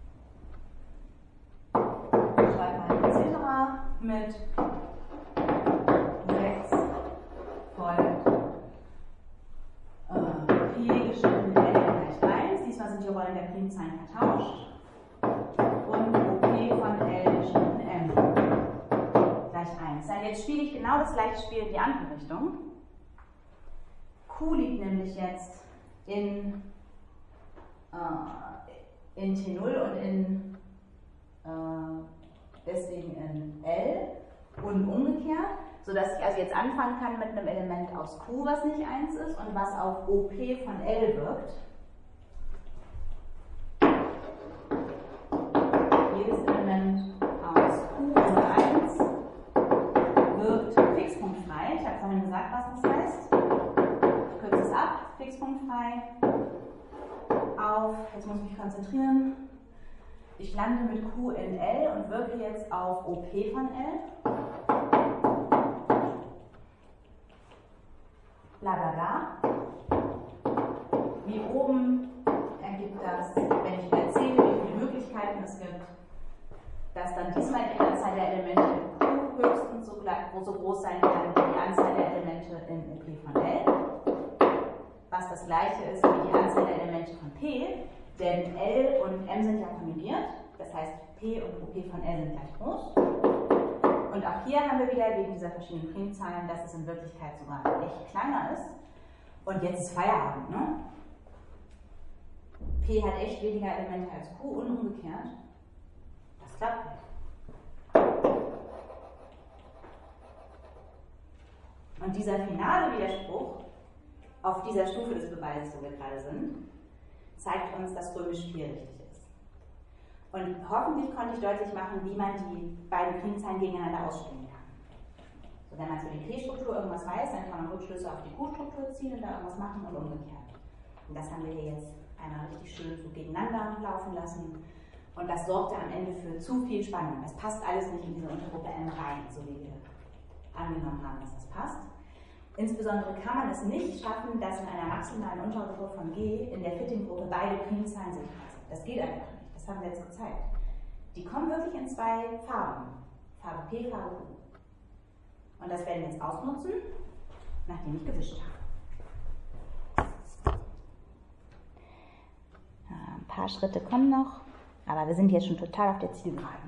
Ich schreibe mal et cetera mit sechs folgt äh, P geschrieben L gleich eins. Diesmal sind die Rollen der Primzahlen vertauscht. Und O P von L geschrieben M gleich eins. Dann jetzt spiele ich genau das gleiche Spiel in die andere Richtung. Q liegt nämlich jetzt in, äh, in T null und in äh, deswegen in L und umgekehrt, sodass ich also jetzt anfangen kann mit einem Element aus Q, was nicht eins ist und was auf O P von L wirkt. Jedes Element aus Q oder eins wirkt fixpunktfrei. Ich habe vorhin gesagt, was das heißt. Ich kürze es ab, fixpunktfrei auf, jetzt muss ich mich konzentrieren. Ich lande mit Q in L und wirke jetzt auf O P von L. Bla bla bla. Wie oben ergibt das, wenn ich erzähle, wie viele Möglichkeiten es gibt, dass dann diesmal die Anzahl der Elemente in Q höchstens so, so groß sein kann wie die Anzahl der Elemente in O P von L. Was das gleiche ist wie die Anzahl der Elemente von P. Denn L und M sind ja konjugiert, das heißt P und O P von L sind gleich groß. Und auch hier haben wir wieder wegen dieser verschiedenen Primzahlen, dass es in Wirklichkeit sogar echt kleiner ist. Und jetzt ist Feierabend, ne? P hat echt weniger Elemente als Q und umgekehrt. Das klappt nicht. Und dieser finale Widerspruch auf dieser Stufe des Beweises, wo wir gerade sind, zeigt uns, dass römisch vier richtig ist. Und hoffentlich konnte ich deutlich machen, wie man die beiden Primzahlen gegeneinander ausspielen kann. So, wenn man für die P-Struktur irgendwas weiß, dann kann man Rückschlüsse auf die Q-Struktur ziehen und da irgendwas machen und umgekehrt. Und das haben wir hier jetzt einmal richtig schön so gegeneinander laufen lassen. Und das sorgte am Ende für zu viel Spannung. Es passt alles nicht in diese Untergruppe M rein, so wie wir angenommen haben, dass das passt. Insbesondere kann man es nicht schaffen, dass in einer maximalen Untergruppe von G in der Fitting-Gruppe beide Primzahlen sichtbar sind. Das geht einfach nicht. Das haben wir jetzt gezeigt. Die kommen wirklich in zwei Farben. Farbe P, Farbe Q. Und das werden wir jetzt ausnutzen, nachdem ich gewischt habe. Ein paar Schritte kommen noch, aber wir sind jetzt schon total auf der Zielgeraden.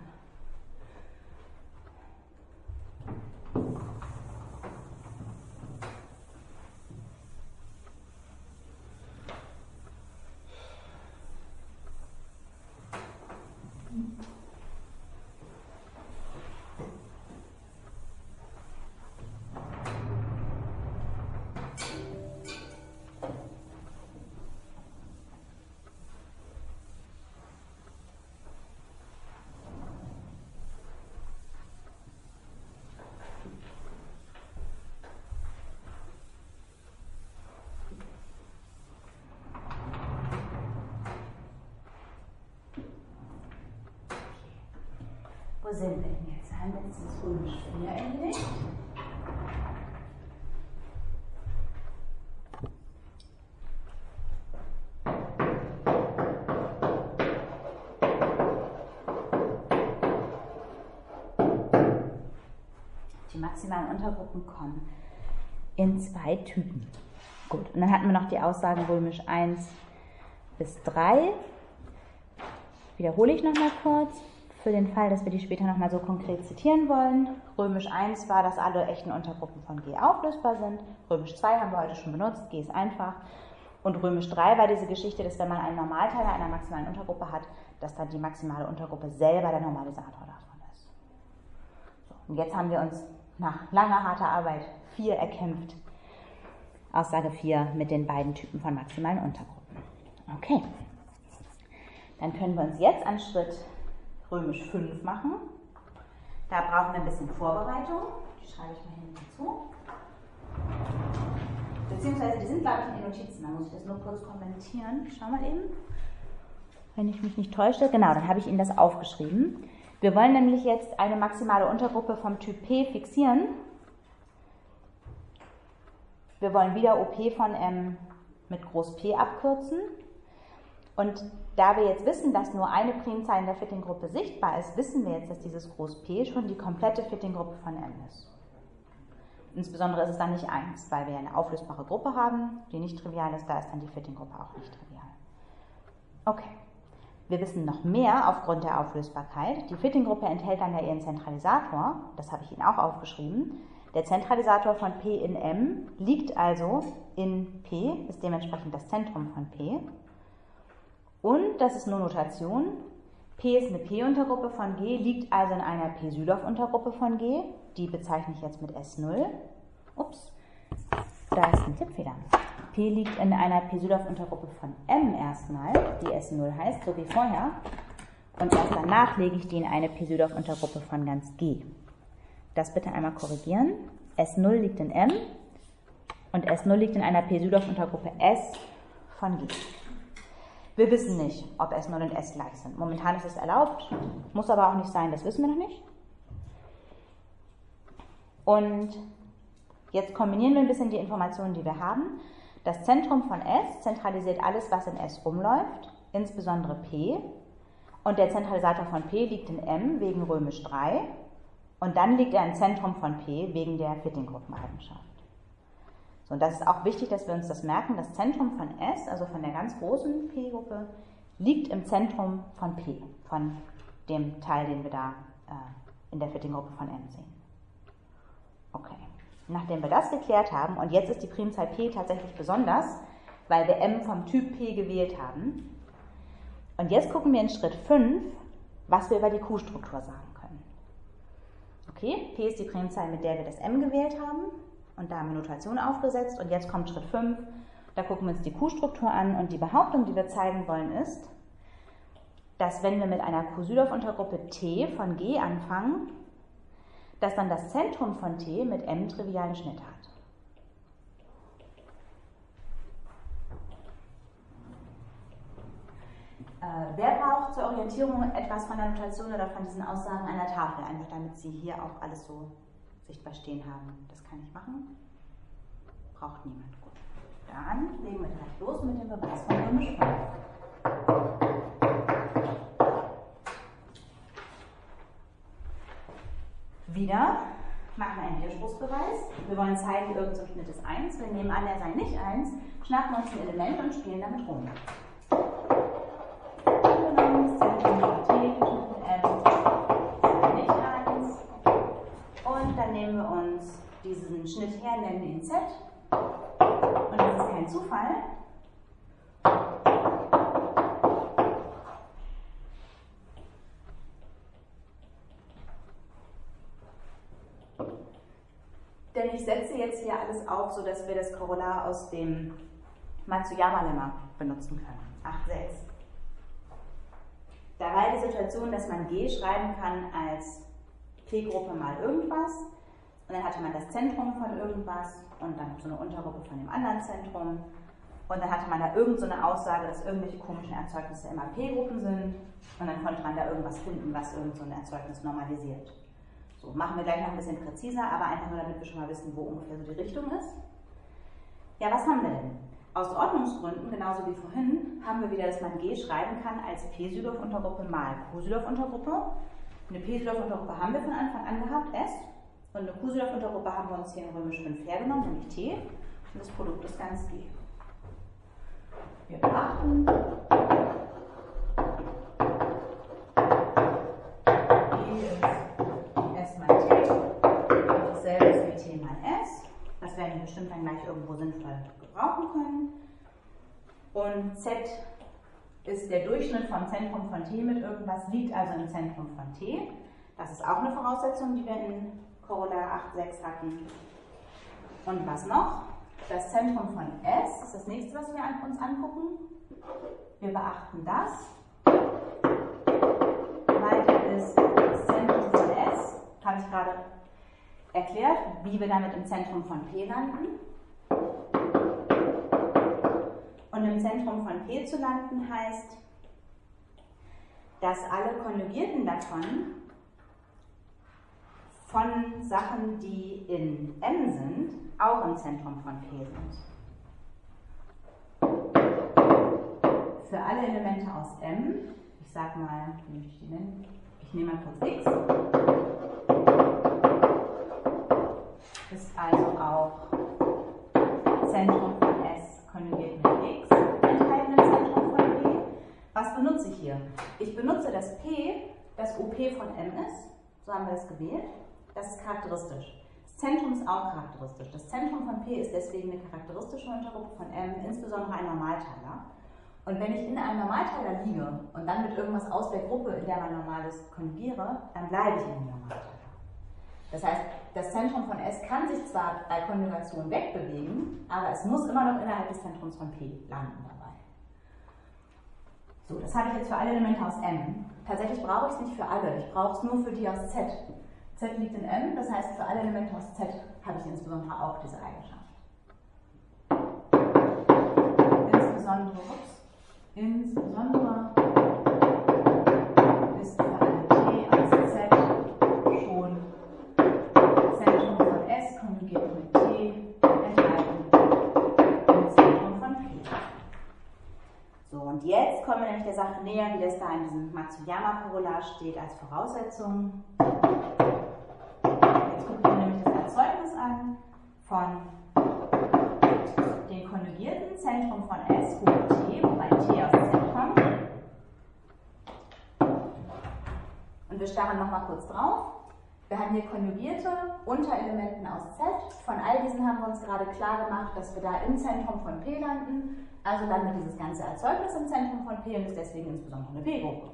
Wo sind wir denn jetzt? Haben wir jetzt das römisch vier endlich? maximalen Untergruppen kommen in zwei Typen. Gut, und dann hatten wir noch die Aussagen römisch eins bis drei. Wiederhole ich nochmal kurz, für den Fall, dass wir die später nochmal so konkret zitieren wollen. Römisch eins war, dass alle echten Untergruppen von G auflösbar sind. Römisch zwei haben wir heute schon benutzt, G ist einfach. Und Römisch drei war diese Geschichte, dass wenn man einen Normalteiler einer maximalen Untergruppe hat, dass dann die maximale Untergruppe selber der Normalisator davon ist. So, und jetzt haben wir uns nach langer, harter Arbeit vier erkämpft. Aussage vier mit den beiden Typen von maximalen Untergruppen. Okay. Dann können wir uns jetzt an Schritt Römisch fünf machen. Da brauchen wir ein bisschen Vorbereitung. Die schreibe ich mal hinten dazu. Beziehungsweise die sind, glaube ich, in den Notizen. Da muss ich das nur kurz kommentieren. Schau mal eben. Wenn ich mich nicht täusche. Genau, dann habe ich Ihnen das aufgeschrieben. Wir wollen nämlich jetzt eine maximale Untergruppe vom Typ P fixieren. Wir wollen wieder O P von M mit Groß P abkürzen. Und da wir jetzt wissen, dass nur eine Primzahl in der Fittinggruppe sichtbar ist, wissen wir jetzt, dass dieses Groß P schon die komplette Fittinggruppe von M ist. Insbesondere ist es dann nicht eins, weil wir eine auflösbare Gruppe haben, die nicht trivial ist, da ist dann die Fittinggruppe auch nicht trivial. Okay, wir wissen noch mehr aufgrund der Auflösbarkeit. Die Fittinggruppe enthält dann ja ihren Zentralisator, das habe ich Ihnen auch aufgeschrieben. Der Zentralisator von P in M liegt also in P, ist dementsprechend das Zentrum von P. Und, das ist nur Notation, P ist eine P-Untergruppe von G, liegt also in einer P-Sylow-Untergruppe von G. Die bezeichne ich jetzt mit S null. Ups, da ist ein Tippfehler. P liegt in einer P-Sylow-Untergruppe von M erstmal, die S null heißt, so wie vorher. Und erst danach lege ich die in eine P-Sylow-Untergruppe von ganz G. Das bitte einmal korrigieren. S null liegt in M und S null liegt in einer P-Sylow-Untergruppe S von G. Wir wissen nicht, ob S null und S gleich sind. Momentan ist es erlaubt, muss aber auch nicht sein, das wissen wir noch nicht. Und jetzt kombinieren wir ein bisschen die Informationen, die wir haben. Das Zentrum von S zentralisiert alles, was in S rumläuft, insbesondere P. Und der Zentralisator von P liegt in M wegen Römisch drei. Und dann liegt er im Zentrum von P wegen der Fittinggruppeneigenschaft. So, und das ist auch wichtig, dass wir uns das merken. Das Zentrum von S, also von der ganz großen P-Gruppe, liegt im Zentrum von P, von dem Teil, den wir da äh, in der Fittinggruppe von M sehen. Okay, nachdem wir das geklärt haben, und jetzt ist die Primzahl P tatsächlich besonders, weil wir M vom Typ P gewählt haben. Und jetzt gucken wir in Schritt fünf, was wir über die Q-Struktur sagen können. Okay, P ist die Primzahl, mit der wir das M gewählt haben. Und da haben wir Notation aufgesetzt. Und jetzt kommt Schritt fünf. Da gucken wir uns die Q-Struktur an. Und die Behauptung, die wir zeigen wollen, ist, dass wenn wir mit einer Q-Sylow-Untergruppe T von G anfangen, dass dann das Zentrum von T mit M trivialen Schnitt hat. Äh, wer braucht zur Orientierung etwas von der Notation oder von diesen Aussagen an der Tafel? Einfach damit Sie hier auch alles so sichtbar stehen haben. Das kann ich machen. Braucht niemand. Gut. Dann legen wir gleich los mit dem Beweis von Römisch fünf. Wieder machen wir einen Widerspruchsbeweis. Wir wollen zeigen, irgend so ein Schnitt ist eins. Wir nehmen an, er sei nicht eins, schnappen uns ein Element und spielen damit rum. Das Zentrum von T geschnitten M sei nicht eins. Und dann nehmen wir uns diesen Schnitt her, nennen ihn Z. Und das ist kein Zufall. Denn ich setze jetzt hier alles auf, sodass wir das Korollar aus dem Matsuyama-Lemma benutzen können. acht Komma sechs. Da war die Situation, dass man G schreiben kann als P-Gruppe mal irgendwas. Und dann hatte man das Zentrum von irgendwas und dann so eine Untergruppe von dem anderen Zentrum. Und dann hatte man da irgend so eine Aussage, dass irgendwelche komischen Erzeugnisse immer P-Gruppen sind. Und dann konnte man da irgendwas finden, was irgend so ein Erzeugnis normalisiert. So, machen wir gleich noch ein bisschen präziser, aber einfach nur, damit wir schon mal wissen, wo ungefähr so die Richtung ist. Ja, was haben wir denn? Aus Ordnungsgründen, genauso wie vorhin, haben wir wieder, dass man G schreiben kann als P-Sylow-Untergruppe mal Q-Sylow-Untergruppe. Eine P-Sylow-Untergruppe haben wir von Anfang an gehabt, S. Und eine Koseloff-Untergruppe haben wir uns hier in römisch fünf hergenommen, nämlich T. Und das Produkt ist ganz G. Wir beachten, E ist S mal T. Und dasselbe ist wie T mal S. Das werden wir bestimmt dann gleich irgendwo sinnvoll gebrauchen können. Und Z ist der Durchschnitt vom Zentrum von T mit irgendwas, liegt also im Zentrum von T. Das ist auch eine Voraussetzung, die wir in Corolla acht Punkt sechs hatten. Und was noch? Das Zentrum von S ist das nächste, was wir uns angucken. Wir beachten das. Weiter ist das Zentrum von S, habe ich gerade erklärt, wie wir damit im Zentrum von P landen. Und im Zentrum von P zu landen heißt, dass alle Konjugierten davon von Sachen, die in M sind, auch im Zentrum von P sind. Für alle Elemente aus M, ich sag mal, wie möchte ich die nennen? Ich nehme mal kurz X, ist also auch Zentrum von S konjugiert mit X enthalten im Zentrum von P. Was benutze ich hier? Ich benutze das P, das O P von M ist, so haben wir es gewählt. Das ist charakteristisch. Das Zentrum ist auch charakteristisch. Das Zentrum von P ist deswegen eine charakteristische Untergruppe von M, insbesondere ein Normalteiler. Und wenn ich in einem Normalteiler liege und dann mit irgendwas aus der Gruppe, in der man Normales konjugiere, dann bleibe ich in dem Normalteiler. Das heißt, das Zentrum von S kann sich zwar bei Konjugation wegbewegen, aber es muss immer noch innerhalb des Zentrums von P landen dabei. So, das habe ich jetzt für alle Elemente aus M. Tatsächlich brauche ich es nicht für alle, ich brauche es nur für die aus Z. Z liegt in M, das heißt, für alle Elemente aus Z habe ich insbesondere auch diese Eigenschaft. Insbesondere, ups, insbesondere ist für alle T aus Z schon Zentrum von S konjugiert mit T enthalten im Zentrum von P. So, und jetzt kommen wir nämlich der Sache näher, wie das da in diesem Matsuyama-Korrelat steht als Voraussetzung. Erzeugnis an von dem konjugierten Zentrum von S hoch T, wobei T aus Z kommt. Und wir starren nochmal kurz drauf. Wir haben hier konjugierte Unterelementen aus Z. Von all diesen haben wir uns gerade klar gemacht, dass wir da im Zentrum von P landen. Also landet dieses ganze Erzeugnis im Zentrum von P und ist deswegen insbesondere eine P-Gruppe.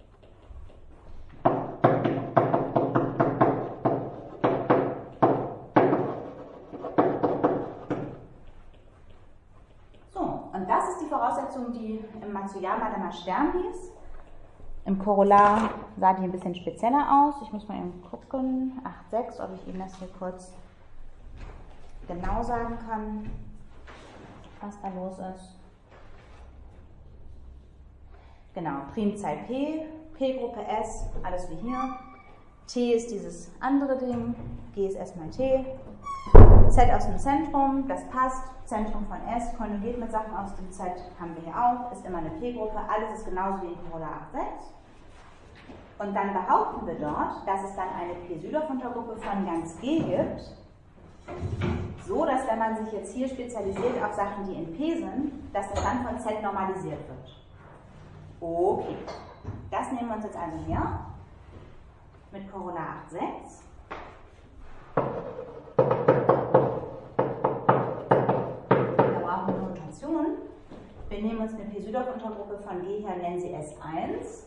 Voraussetzung, die im Matsuyama dann mal Stern hieß. Im Korrelat sah die ein bisschen spezieller aus. Ich muss mal eben gucken, acht Punkt sechs, ob ich Ihnen das hier kurz genau sagen kann, was da los ist. Genau, Primzahl P, P-Gruppe S, alles wie hier. T ist dieses andere Ding, G ist erstmal T. Z aus dem Zentrum, das passt. Zentrum von S, konjugiert mit Sachen aus dem Z, haben wir hier auch, ist immer eine P-Gruppe. Alles ist genauso wie in Corolla acht Punkt sechs. Und dann behaupten wir dort, dass es dann eine P-Südorf-Untergruppe von ganz G gibt, so dass, wenn man sich jetzt hier spezialisiert auf Sachen, die in P sind, dass das dann von Z normalisiert wird. Okay, das nehmen wir uns jetzt also her mit Corolla acht Punkt sechs. Wir nehmen uns eine P-Südorf-Untergruppe von G her, nennen sie S eins.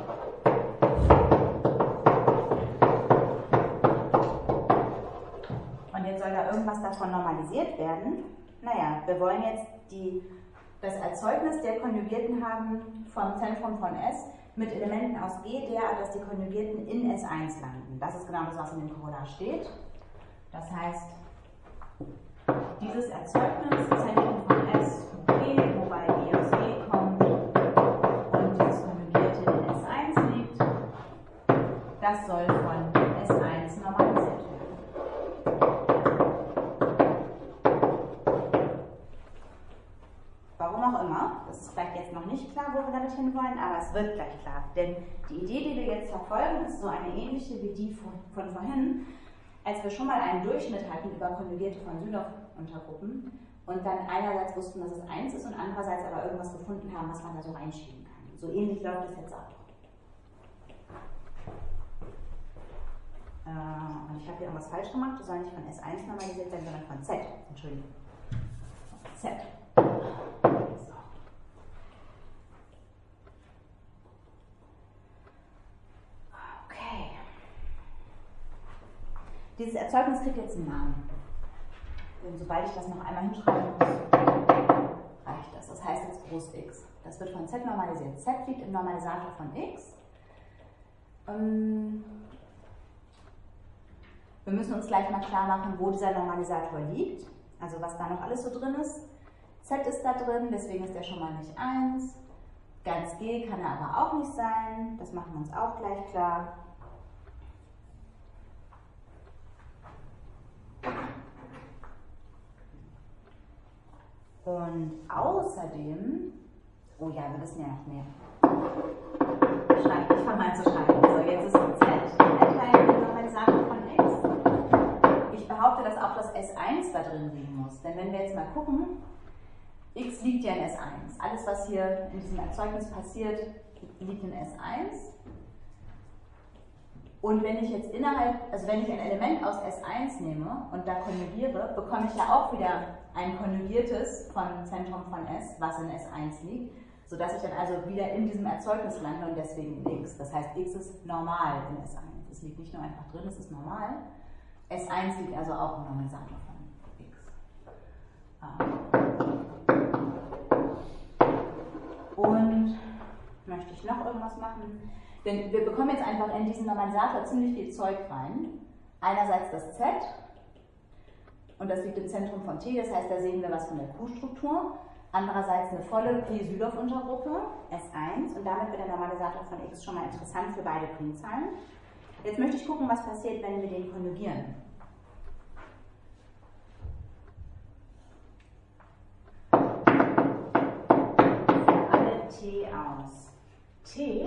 Und jetzt soll da irgendwas davon normalisiert werden. Naja, wir wollen jetzt die, das Erzeugnis der Konjugierten haben vom Zentrum von S mit Elementen aus G, derart, dass die Konjugierten in S eins landen. Das ist genau das, was in dem Korrelat steht. Das heißt, dieses Erzeugnis, Zentrum von S, G, wobei G aus G kommt und das Konjugierte in S eins liegt, das soll von S eins normalisiert werden. Warum auch immer, das ist vielleicht jetzt noch nicht klar, wo wir damit hinwollen, aber es wird gleich klar. Denn die Idee, die wir jetzt verfolgen, ist so eine ähnliche wie die von, von vorhin. als wir schon mal einen Durchschnitt hatten über konjugierte von Sylow-Untergruppen und dann einerseits wussten, dass es eins ist und andererseits aber irgendwas gefunden haben, was man da so reinschieben kann. So ähnlich läuft es jetzt auch. Äh, und ich habe hier irgendwas falsch gemacht, das soll nicht von S eins normalisiert sein, sondern von Z. Entschuldigung. Z. So. Okay. Dieses Erzeugnis kriegt jetzt einen Namen. Und sobald ich das noch einmal hinschreiben muss, reicht das. Das heißt jetzt groß X. Das wird von Z normalisiert. Z liegt im Normalisator von X. Ähm, wir müssen uns gleich mal klar machen, wo dieser Normalisator liegt. Also was da noch alles so drin ist. Z ist da drin, deswegen ist der schon mal nicht eins. Ganz G kann er aber auch nicht sein. Das machen wir uns auch gleich klar. Und außerdem, oh ja, wir wissen ja noch mehr. Ich fange mal an zu schreiben. So, jetzt ist Z ein Teil der Normalisator von X. Ich behaupte, dass auch das S eins da drin liegen muss. Denn wenn wir jetzt mal gucken, X liegt ja in S eins. Alles, was hier in diesem Erzeugnis passiert, liegt in S eins. Und wenn ich jetzt innerhalb, also wenn ich ein Element aus S eins nehme und da konjugiere, bekomme ich ja auch wieder ein konjugiertes von Zentrum von S, was in S eins liegt, sodass ich dann also wieder in diesem Erzeugnis lande und deswegen in X. Das heißt, X ist normal in S eins. Es liegt nicht nur einfach drin, es ist normal. S eins liegt also auch im Normalisator von X. Und möchte ich noch irgendwas machen? Denn wir bekommen jetzt einfach in diesen Normalisator ziemlich viel Zeug rein. Einerseits das Z, und das liegt im Zentrum von T, das heißt, da sehen wir was von der Q-Struktur. Andererseits eine volle P-Sylow-Untergruppe, S eins, und damit wird der Normalisator von X schon mal interessant für beide Primzahlen. Jetzt möchte ich gucken, was passiert, wenn wir den konjugieren. Für alle T aus T.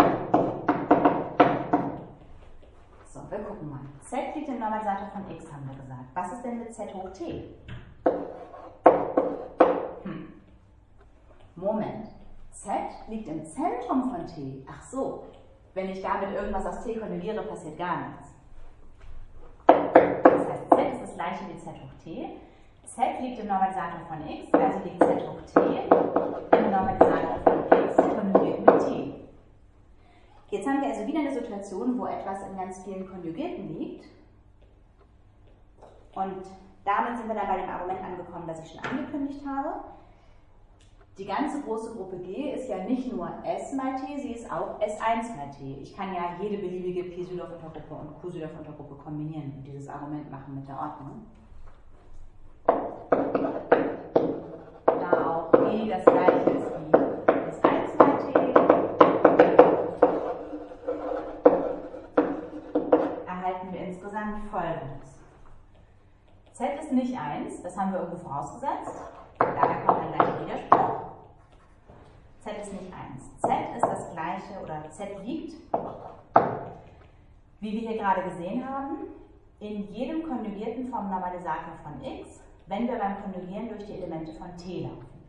So, wir gucken mal. Z liegt im Normalisator von X, haben wir gesagt. Was ist denn mit Z hoch T? Hm. Moment. Z liegt im Zentrum von T. Ach so. Wenn ich damit irgendwas aus T konjugiere, passiert gar nichts. Das heißt, Z ist das gleiche wie Z hoch T. Z liegt im Normalisator von X, also liegt Z hoch T im Normalisator von X konjugiert mit T. Jetzt haben wir also wieder eine Situation, wo etwas in ganz vielen Konjugierten liegt. Und damit sind wir dann bei dem Argument angekommen, das ich schon angekündigt habe. Die ganze große Gruppe G ist ja nicht nur S mal T, sie ist auch S eins mal T. Ich kann ja jede beliebige P-Sylow-Untergruppe und Q-Sylow-Untergruppe kombinieren und dieses Argument machen mit der Ordnung. Da auch G das gleiche ist wie S eins mal T, erhalten wir insgesamt Folgendes. Z ist nicht eins, das haben wir irgendwo vorausgesetzt. Daher kommt ein gleicher Widerspruch. Z ist nicht eins. Z ist das gleiche, oder Z liegt, wie wir hier gerade gesehen haben, in jedem Konjugierten vom Normalisator von X, wenn wir beim Konjugieren durch die Elemente von T laufen.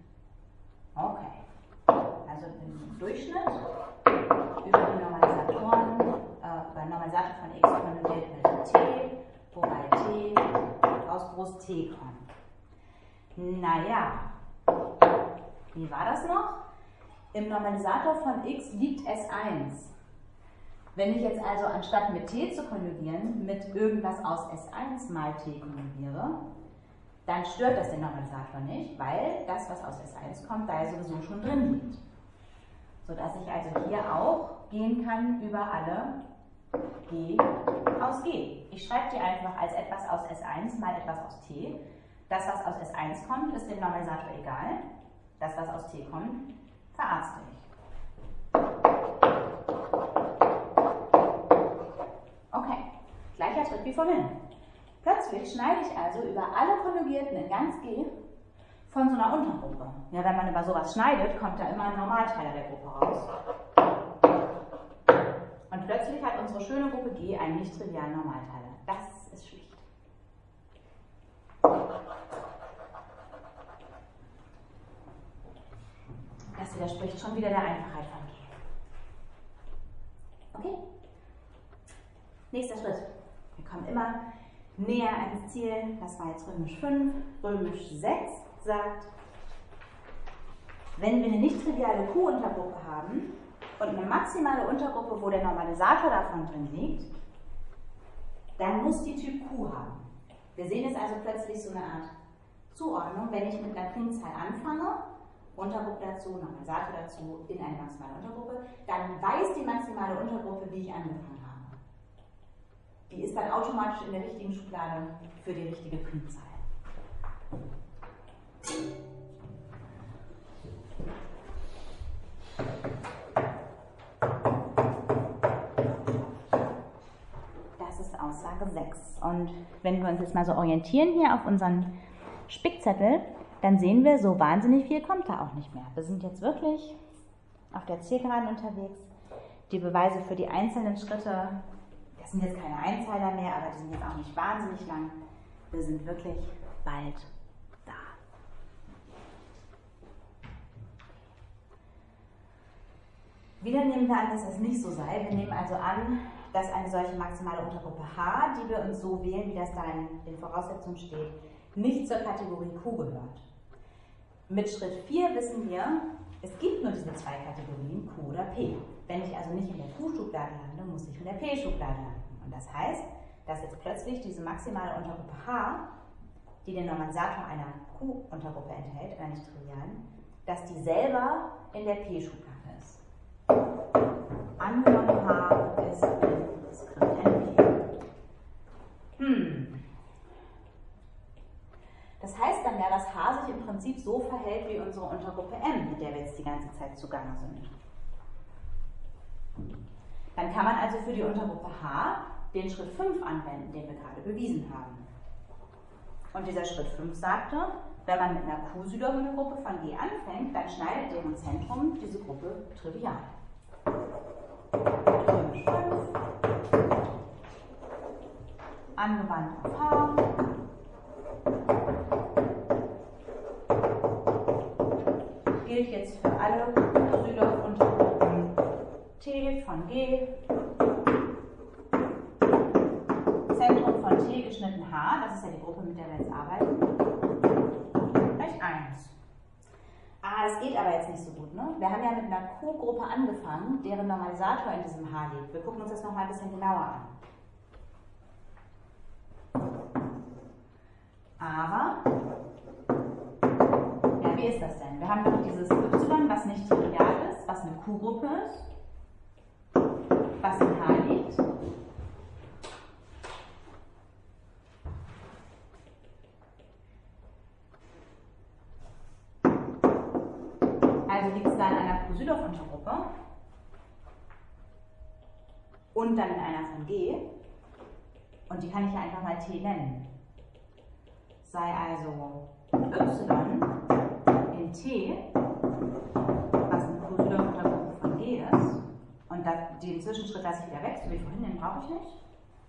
Okay. Also im Durchschnitt über die Normalisatoren, äh, beim Normalisator von X konjugiert mit T, wobei T aus groß T kommt. Naja, wie war das noch? Im Normalisator von X liegt S eins. Wenn ich jetzt also anstatt mit T zu konjugieren, mit irgendwas aus S eins mal T konjugiere, dann stört das den Normalisator nicht, weil das, was aus S eins kommt, da ja sowieso schon drin liegt. Sodass ich also hier auch gehen kann über alle G aus G. Ich schreibe die einfach als etwas aus S eins mal etwas aus T. Das, was aus S eins kommt, ist dem Normalisator egal. Das, was aus T kommt, verarzte ich. Okay, gleicher Trick wie vorhin. Plötzlich schneide ich also über alle Konjugierten in ganz G von so einer Untergruppe. Ja, wenn man über sowas schneidet, kommt da immer ein Normalteiler der Gruppe raus. Und plötzlich hat unsere schöne Gruppe G einen nicht trivialen Normalteiler. Das ist schlicht. Das widerspricht schon wieder der Einfachheit von G. Okay? Nächster Schritt. Wir kommen immer näher ans Ziel. Das war jetzt römisch fünf. Römisch sechs sagt, wenn wir eine nicht triviale Q-Untergruppe haben und eine maximale Untergruppe, wo der Normalisator davon drin liegt, dann muss die Typ Q haben. Wir sehen jetzt also plötzlich so eine Art Zuordnung, wenn ich mit einer Primzahl anfange, Untergruppe dazu, Normalisator dazu, in eine maximale Untergruppe, dann weiß die maximale Untergruppe, wie ich angefangen habe. Die ist dann automatisch in der richtigen Schublade für die richtige Primzahl. Das ist Aussage sechs. Und wenn wir uns jetzt mal so orientieren hier auf unseren Spickzettel, dann sehen wir, so wahnsinnig viel kommt da auch nicht mehr. Wir sind jetzt wirklich auf der Zielgeraden unterwegs. Die Beweise für die einzelnen Schritte, das sind jetzt keine Einzeiler mehr, aber die sind jetzt auch nicht wahnsinnig lang. Wir sind wirklich bald da. Wieder nehmen wir an, dass das nicht so sei. Wir nehmen also an, dass eine solche maximale Untergruppe H, die wir uns so wählen, wie das da in den Voraussetzungen steht, nicht zur Kategorie Q gehört. Mit Schritt vier wissen wir, es gibt nur diese zwei Kategorien, Q oder P. Wenn ich also nicht in der Q-Schublade lande, muss ich in der P-Schublade landen. Und das heißt, dass jetzt plötzlich diese maximale Untergruppe H, die den Normalisator einer Q-Untergruppe enthält, einer nicht trivialen, dass die selber in der P-Schublade ist. Angenommen H ist in Skript N P. Hm. Das heißt dann ja, dass H sich im Prinzip so verhält wie unsere Untergruppe M, mit der wir jetzt die ganze Zeit zugange sind. Dann kann man also für die Untergruppe H den Schritt fünf anwenden, den wir gerade bewiesen haben. Und dieser Schritt fünf sagte, wenn man mit einer Q-Süder-Untergruppe von G anfängt, dann schneidet deren Zentrum diese Gruppe trivial. Römisch fünf, angewandt auf H. Gilt jetzt für alle Süder-Untergruppen T von G. Zentrum von T geschnitten H, das ist ja die Gruppe, mit der wir jetzt arbeiten, gleich eins. Ah, das geht aber jetzt nicht so gut, ne? Wir haben ja mit einer Q-Gruppe angefangen, deren Normalisator in diesem H liegt. Wir gucken uns das nochmal ein bisschen genauer an. Aber, ja, wie ist das denn? Wir haben noch dieses Y, was nicht trivial ist, was eine Q-Gruppe ist, was in H liegt. Also liegt es da in einer Q-Südow-Untergruppe und dann in einer von G. Und die kann ich ja einfach mal T nennen. Sei also Y in T, was eine Q-Südow-Untergruppe von G ist. Und das, den Zwischenschritt lasse ich wieder weg, so wie vorhin, den brauche ich nicht.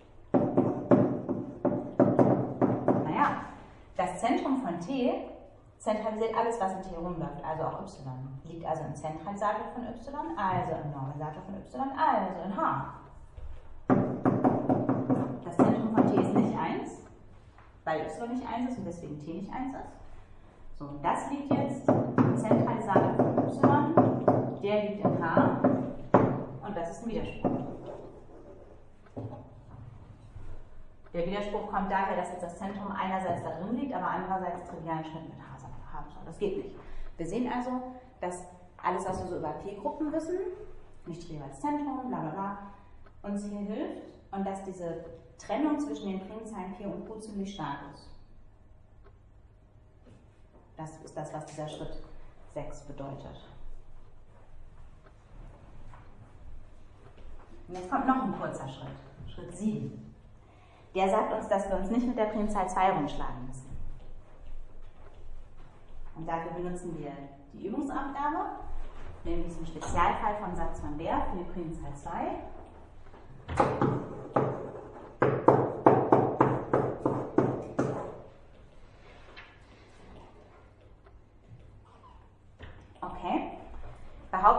Naja, das Zentrum von T zentralisiert alles, was in T rumläuft, also auch Y. Liegt also im Zentralisator von Y, also im Normalisator von Y, also in H. Das Zentrum von T ist nicht eins, weil Y nicht eins ist und deswegen T nicht eins ist. So, das liegt jetzt im Zentralisator von Y, der liegt in H und das ist ein Widerspruch. Der Widerspruch kommt daher, dass jetzt das Zentrum einerseits da drin liegt, aber andererseits trivialen Schnitt mit H haben soll. Das geht nicht. Wir sehen also, dass alles, was wir so über P-Gruppen wissen, nicht triviales Zentrum, bla bla bla, uns hier hilft und dass diese Trennung zwischen den Primzahlen P und Q ziemlich stark ist. Das ist das, was dieser Schritt sechs bedeutet. Und jetzt kommt noch ein kurzer Schritt, Schritt sieben. Der sagt uns, dass wir uns nicht mit der Primzahl zwei rumschlagen müssen. Und dafür benutzen wir die Übungsaufgabe, nämlich diesen Spezialfall von Satz von Baer für die Primzahl zwei. Okay,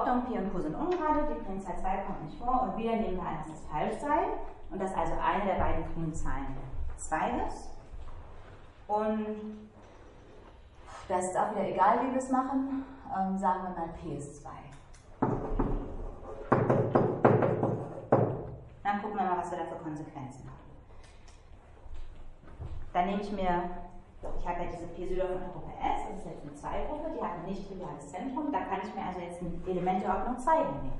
Behauptung, P und Q sind ungerade, die Primzahl zwei kommt nicht vor und wieder nehmen wir an, dass es falsch sei und dass also eine der beiden Primzahlen zwei ist. Und das ist auch wieder egal, wie wir es machen. Ähm, sagen wir mal, P ist zwei. Dann gucken wir mal, was wir da für Konsequenzen haben. Dann nehme ich mir, ich habe ja diese P-Süder von der Gruppe S, das ist jetzt eine zwei Gruppe, die hat ein nicht triviales Zentrum, da kann ich mir also jetzt ein Element der Ordnung zwei nehmen.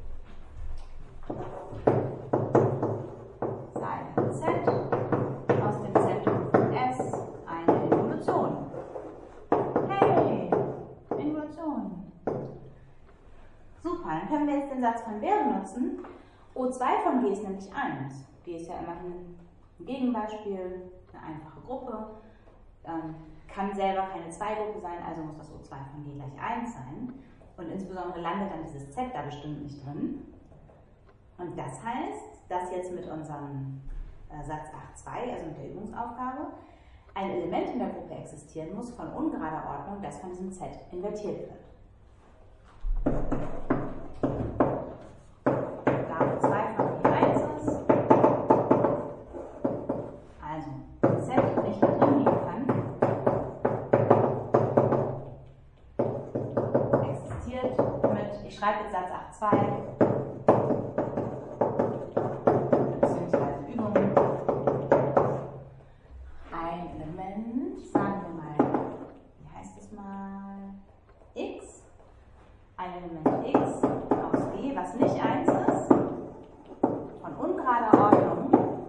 Sei Z aus dem Zentrum von S eine Involution. Hey, Involution. Super, dann können wir jetzt den Satz von Baire benutzen. O zwei von G ist nämlich eins. G ist ja immerhin ein Gegenbeispiel, eine einfache Gruppe. Ähm, kann selber keine zwei Gruppe sein, also muss das O zwei von G gleich eins sein. Und insbesondere landet dann dieses Z da bestimmt nicht drin. Und das heißt, dass jetzt mit unserem äh, Satz acht Punkt zwei, also mit der Übungsaufgabe, ein Element in der Gruppe existieren muss von ungerader Ordnung, das von diesem Z invertiert wird. Da O zwei von G eins ist, also Z nicht da drin liegen kann, existiert mit, ich schreibe jetzt Satz acht Punkt zwei, beziehungsweise Übung, ein Element, sagen wir mal, wie heißt es mal, X, ein Element X aus G, was nicht eins ist, von ungerader Ordnung,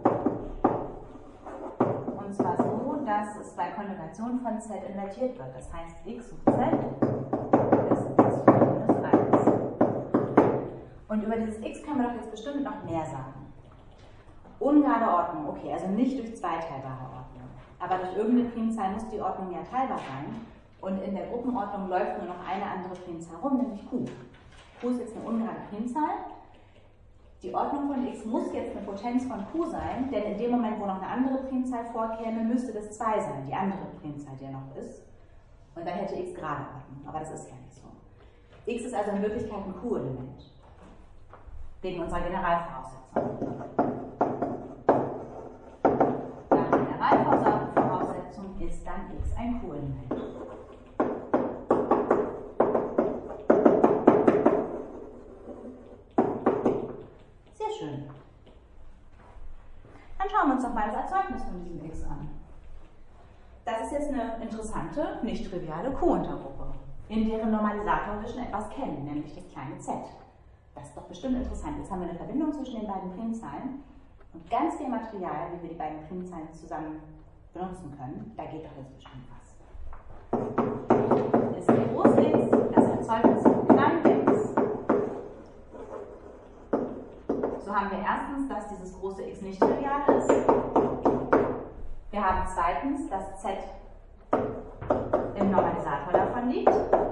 und zwar so, dass es bei Konjugation von Z invertiert wird. Das heißt, X hoch Z ist X hoch minus eins. Und über dieses X können wir doch jetzt bestimmt noch mehr sagen. Ungerade Ordnung, okay, also nicht durch zweiteilbare Ordnung. Aber durch irgendeine Primzahl muss die Ordnung ja teilbar sein. Und in der Gruppenordnung läuft nur noch eine andere Primzahl rum, nämlich Q. Q ist jetzt eine ungerade Primzahl. Die Ordnung von X muss jetzt eine Potenz von Q sein, denn in dem Moment, wo noch eine andere Primzahl vorkäme, müsste das zwei sein, die andere Primzahl, die ja noch ist. Und dann hätte X gerade Ordnung, aber das ist ja nicht so. X ist also in Wirklichkeit ein Q-Element, wegen unserer Generalvoraussetzung. Nach Generalvoraussetzung ist dann X ein Q-Element. Schön. Dann schauen wir uns doch mal das Erzeugnis von diesem X an. Das ist jetzt eine interessante, nicht triviale Q-Untergruppe, in deren Normalisator wir schon etwas kennen, nämlich das kleine z. Das ist doch bestimmt interessant. Jetzt haben wir eine Verbindung zwischen den beiden Primzahlen und ganz viel Material, wie wir die beiden Primzahlen zusammen benutzen können. Da geht doch jetzt bestimmt was. Ist der große X, das Erzeugnis von kleinem X. So haben wir erstens, dass dieses große X nicht trivial ist. Wir haben zweitens, dass Z im Normalisator davon liegt.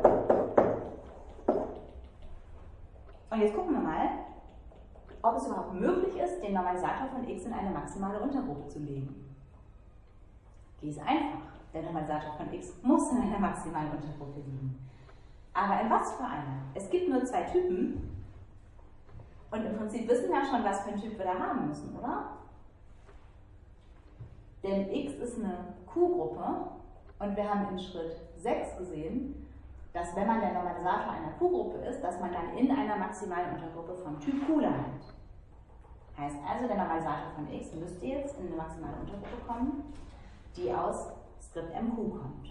Und jetzt gucken wir mal, ob es überhaupt möglich ist, den Normalisator von X in eine maximale Untergruppe zu legen. G ist einfach. Der Normalisator von X muss in einer maximalen Untergruppe liegen. Aber in was für einer? Es gibt nur zwei Typen. Und im Prinzip wissen wir ja schon, was für einen Typ wir da haben müssen, oder? Denn X ist eine Q-Gruppe und wir haben in Schritt sechs gesehen, dass wenn man der Normalisator einer Q-Gruppe ist, dass man dann in einer maximalen Untergruppe vom Typ Q landet. Heißt also, der Normalisator von X müsste jetzt in eine maximale Untergruppe kommen, die aus Skript M Q kommt.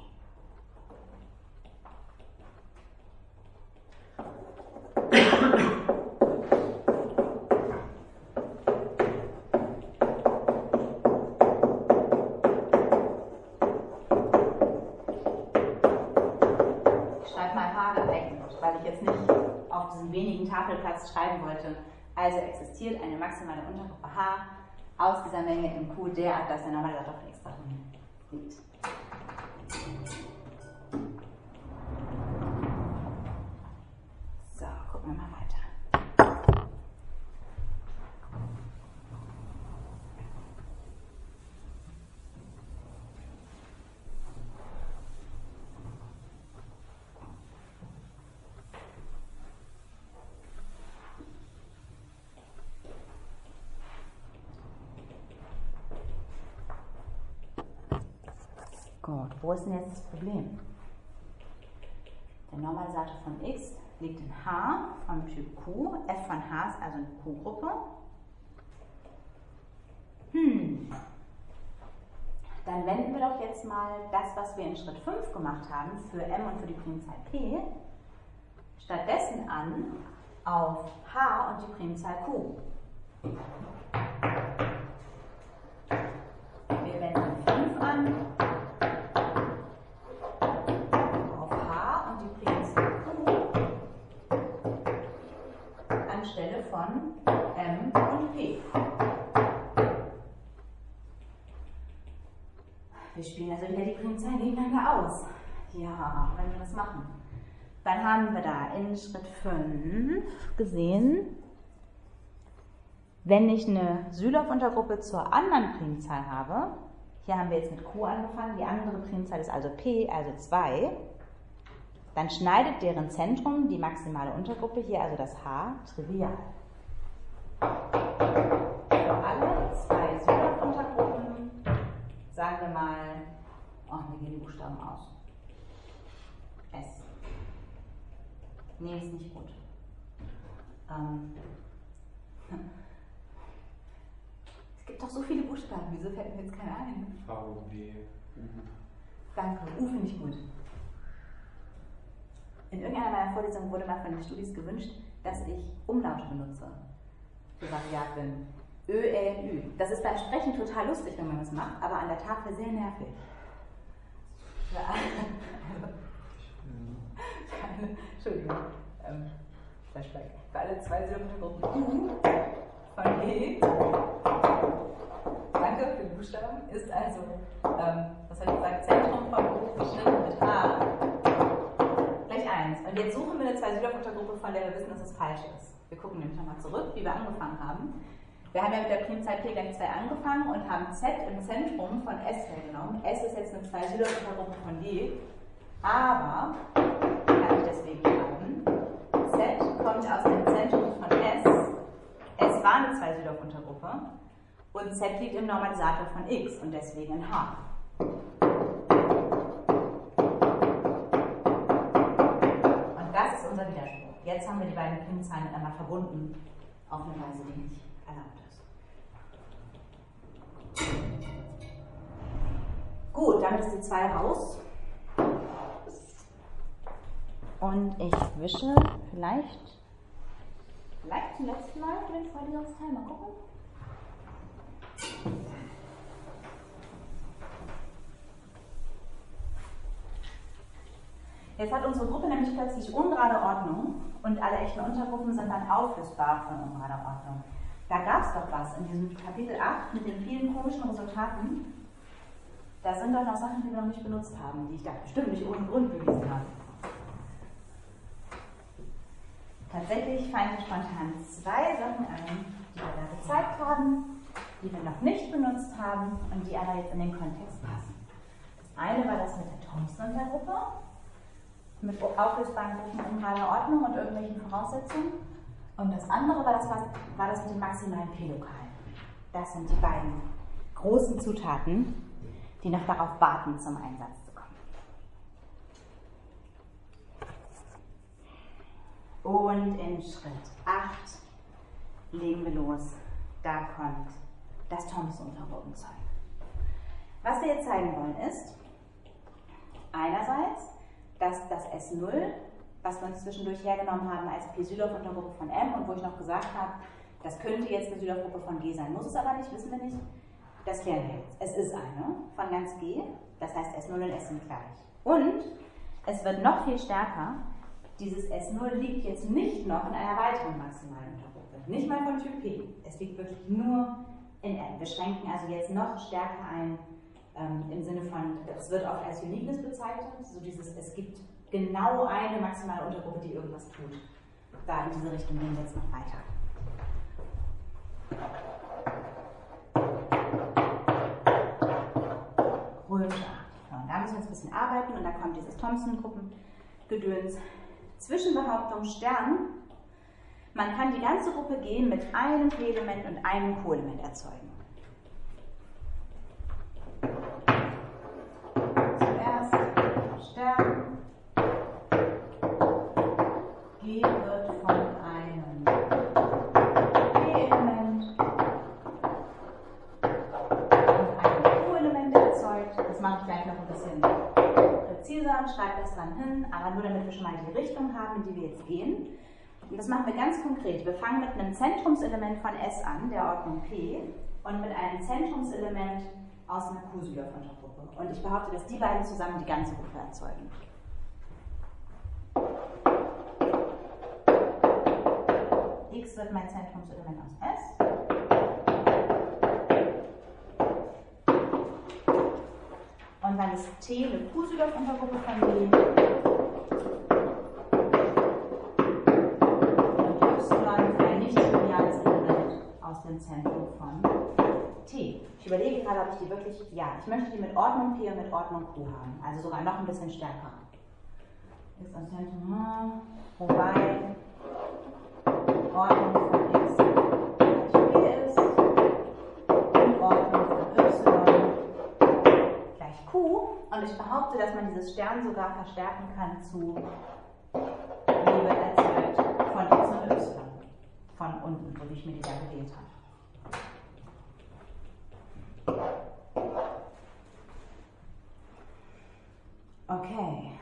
Weil ich jetzt nicht auf diesen wenigen Tafelplatz schreiben wollte. Also existiert eine maximale Untergruppe H aus dieser Menge im Q derart, dass der Normalisator von X drin liegt. So, gucken wir mal weiter. Gut, wo ist denn jetzt das Problem? Der Normalisator von X liegt in H vom Typ Q. F von H ist also eine Q-Gruppe. Hm. Dann wenden wir doch jetzt mal das, was wir in Schritt fünf gemacht haben, für M und für die Primzahl P, stattdessen an auf H und die Primzahl Q. Wir wenden fünf an auf H und die Primzahl Q anstelle von M und P. Wir spielen also wieder die Primzahlen gegeneinander aus. Ja, wenn wir das machen. Dann haben wir da in Schritt fünf gesehen, wenn ich eine Sylow-Untergruppe zur anderen Primzahl habe, hier haben wir jetzt mit Q angefangen, die andere Primzahl ist also P, also zwei, dann schneidet deren Zentrum die maximale Untergruppe, hier also das H, trivial. Für alle zwei Sylow-Untergruppen sagen wir mal, oh, mir gehen die Buchstaben aus. S. Nee, ist nicht gut. Ähm. Es gibt doch so viele Buchstaben, wieso fällt mir jetzt keiner ein? V, B, U. Danke, U finde ich gut. In irgendeiner meiner Vorlesungen wurde mal von den Studis gewünscht, dass ich Umlaute benutze für Variablen. Ö, Ä, Ü. Das ist beim Sprechen total lustig, wenn man das macht, aber an der Tafel sehr nervig. Für alle, Entschuldigung, ähm, Flashback. Für alle zwei Syllabengruppen U von E, danke für die Buchstaben, ist also, ähm, was habe ich gesagt, Zentrum von U geschnitten mit H gleich eins. Und jetzt suchen wir eine Zwei-Syllab-Untergruppe, von der wir wissen, dass es falsch ist. Wir gucken nämlich nochmal zurück, wie wir angefangen haben. Wir haben ja mit der Primzahl P gleich zwei angefangen und haben Z im Zentrum von S hergenommen. S ist jetzt eine Zwei-Syllab-Untergruppe von D, aber, kann ich deswegen schreiben, Z kommt aus dem Zentrum von S. S war eine Zwei-Syllab-Untergruppe und Z liegt im Normalisator von X und deswegen in H. Und das ist unser Widerspruch. Jetzt haben wir die beiden Primzahlen miteinander verbunden, auf eine Weise, die nicht erlaubt ist. Gut, damit ist die zwei raus. Und ich wische vielleicht, vielleicht zum letzten Mal für den Vorlesungsteil. Mal gucken. Jetzt hat unsere Gruppe nämlich plötzlich ungerade Ordnung und alle echten Untergruppen sind dann auflösbar von ungerader Ordnung. Da gab es doch was in diesem Kapitel acht mit den vielen komischen Resultaten. Da sind doch noch Sachen, die wir noch nicht benutzt haben, die ich da bestimmt nicht ohne Grund bewiesen habe. Tatsächlich fallen mir spontan zwei Sachen ein, die wir da gezeigt haben, die wir noch nicht benutzt haben und die aber jetzt in den Kontext passen. Das eine war das mit der Thomson-Untergruppe, mit auflösbaren Gruppen ungerader Ordnung und irgendwelchen Voraussetzungen. Und das andere war das, war das mit den maximalen P-Lokalen. Das sind die beiden großen Zutaten, die noch darauf warten, zum Einsatz zu kommen. Und in Schritt acht legen wir los. Da kommt das Thomson-Untergruppenzeug. Was wir jetzt zeigen wollen ist, einerseits, dass das S null, was wir uns zwischendurch hergenommen haben als P-Sylow-Untergruppe von M und wo ich noch gesagt habe, das könnte jetzt eine Sylow-Gruppe von G sein, muss es aber nicht, wissen wir nicht. Das klären wir jetzt. Es ist eine von ganz G, das heißt S null und S sind gleich. Und es wird noch viel stärker, dieses S null liegt jetzt nicht noch in einer weiteren maximalen Untergruppe, nicht mal von Typ P. Es liegt wirklich nur in M. Wir schränken also jetzt noch stärker ein, ähm, im Sinne von, es wird oft als Uniqueness bezeichnet, so dieses, es gibt genau eine maximale Untergruppe, die irgendwas tut. Da in diese Richtung gehen wir jetzt noch weiter. Römische acht. Da müssen wir jetzt ein bisschen arbeiten und da kommt dieses Thomson-Gruppengedöns. Zwischenbehauptung Stern. Man kann die ganze Gruppe G mit einem P-Element und einem Q-Element erzeugen. So. aber nur damit wir schon mal die Richtung haben, in die wir jetzt gehen. Und das machen wir ganz konkret. Wir fangen mit einem Zentrumselement von S an, der Ordnung P, und mit einem Zentrumselement aus einer Q-Südow-Untergruppe. Und ich behaupte, dass die beiden zusammen die ganze Gruppe erzeugen. X wird mein Zentrumselement aus S. Und dann ist T eine Q-Südow-Untergruppe von D. Und Y ist ein nicht triviales Element aus dem Zentrum von T. Ich überlege gerade, ob ich die wirklich, ja, ich möchte die mit Ordnung P und mit Ordnung Q haben. Also sogar noch ein bisschen stärker. Ist am Zentrum, wobei Ordnung von X gleich P ist und Ordnung von Y gleich Q. Und ich behaupte, dass man dieses Stern sogar verstärken kann zu W wird erzeugt von X und Y. Von unten, so wie ich mir die da gewählt habe. Okay.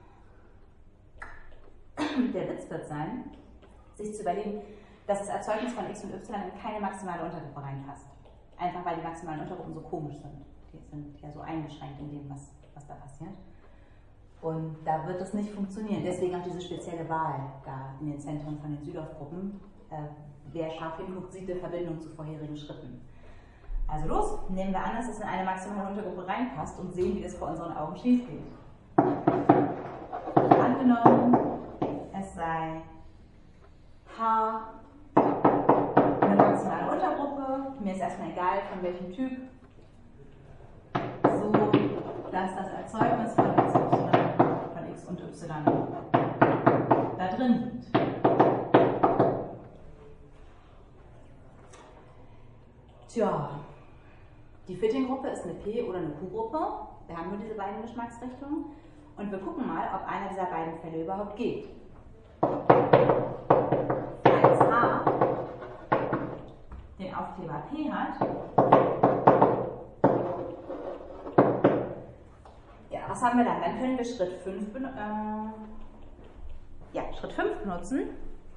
Der Witz wird sein, sich zu überlegen, dass das Erzeugnis von X und Y in keine maximale Untergruppe reinpasst. Einfach weil die maximalen Untergruppen so komisch sind. Die sind ja so eingeschränkt in dem, was, was da passiert. Und da wird es nicht funktionieren. Deswegen auch diese spezielle Wahl da in den Zentren von den Südow-Gruppen. Äh, wer scharf hinguckt, sieht die Verbindung zu vorherigen Schritten. Also los, nehmen wir an, dass es in eine maximale Untergruppe reinpasst und sehen, wie das vor unseren Augen schief geht. Angenommen, es sei H eine maximale Untergruppe, mir ist erstmal egal von welchem Typ, so dass das Erzeugnis von X, y, von X und Y da drin liegt. Tja, die Fitting-Gruppe ist eine P- oder eine Q-Gruppe. Wir haben nur diese beiden Geschmacksrichtungen. Und wir gucken mal, ob einer dieser beiden Fälle überhaupt geht. Falls H den Aufkleber P hat, ja, was haben wir dann? Dann können wir Schritt fünf, äh, ja, Schritt fünf benutzen.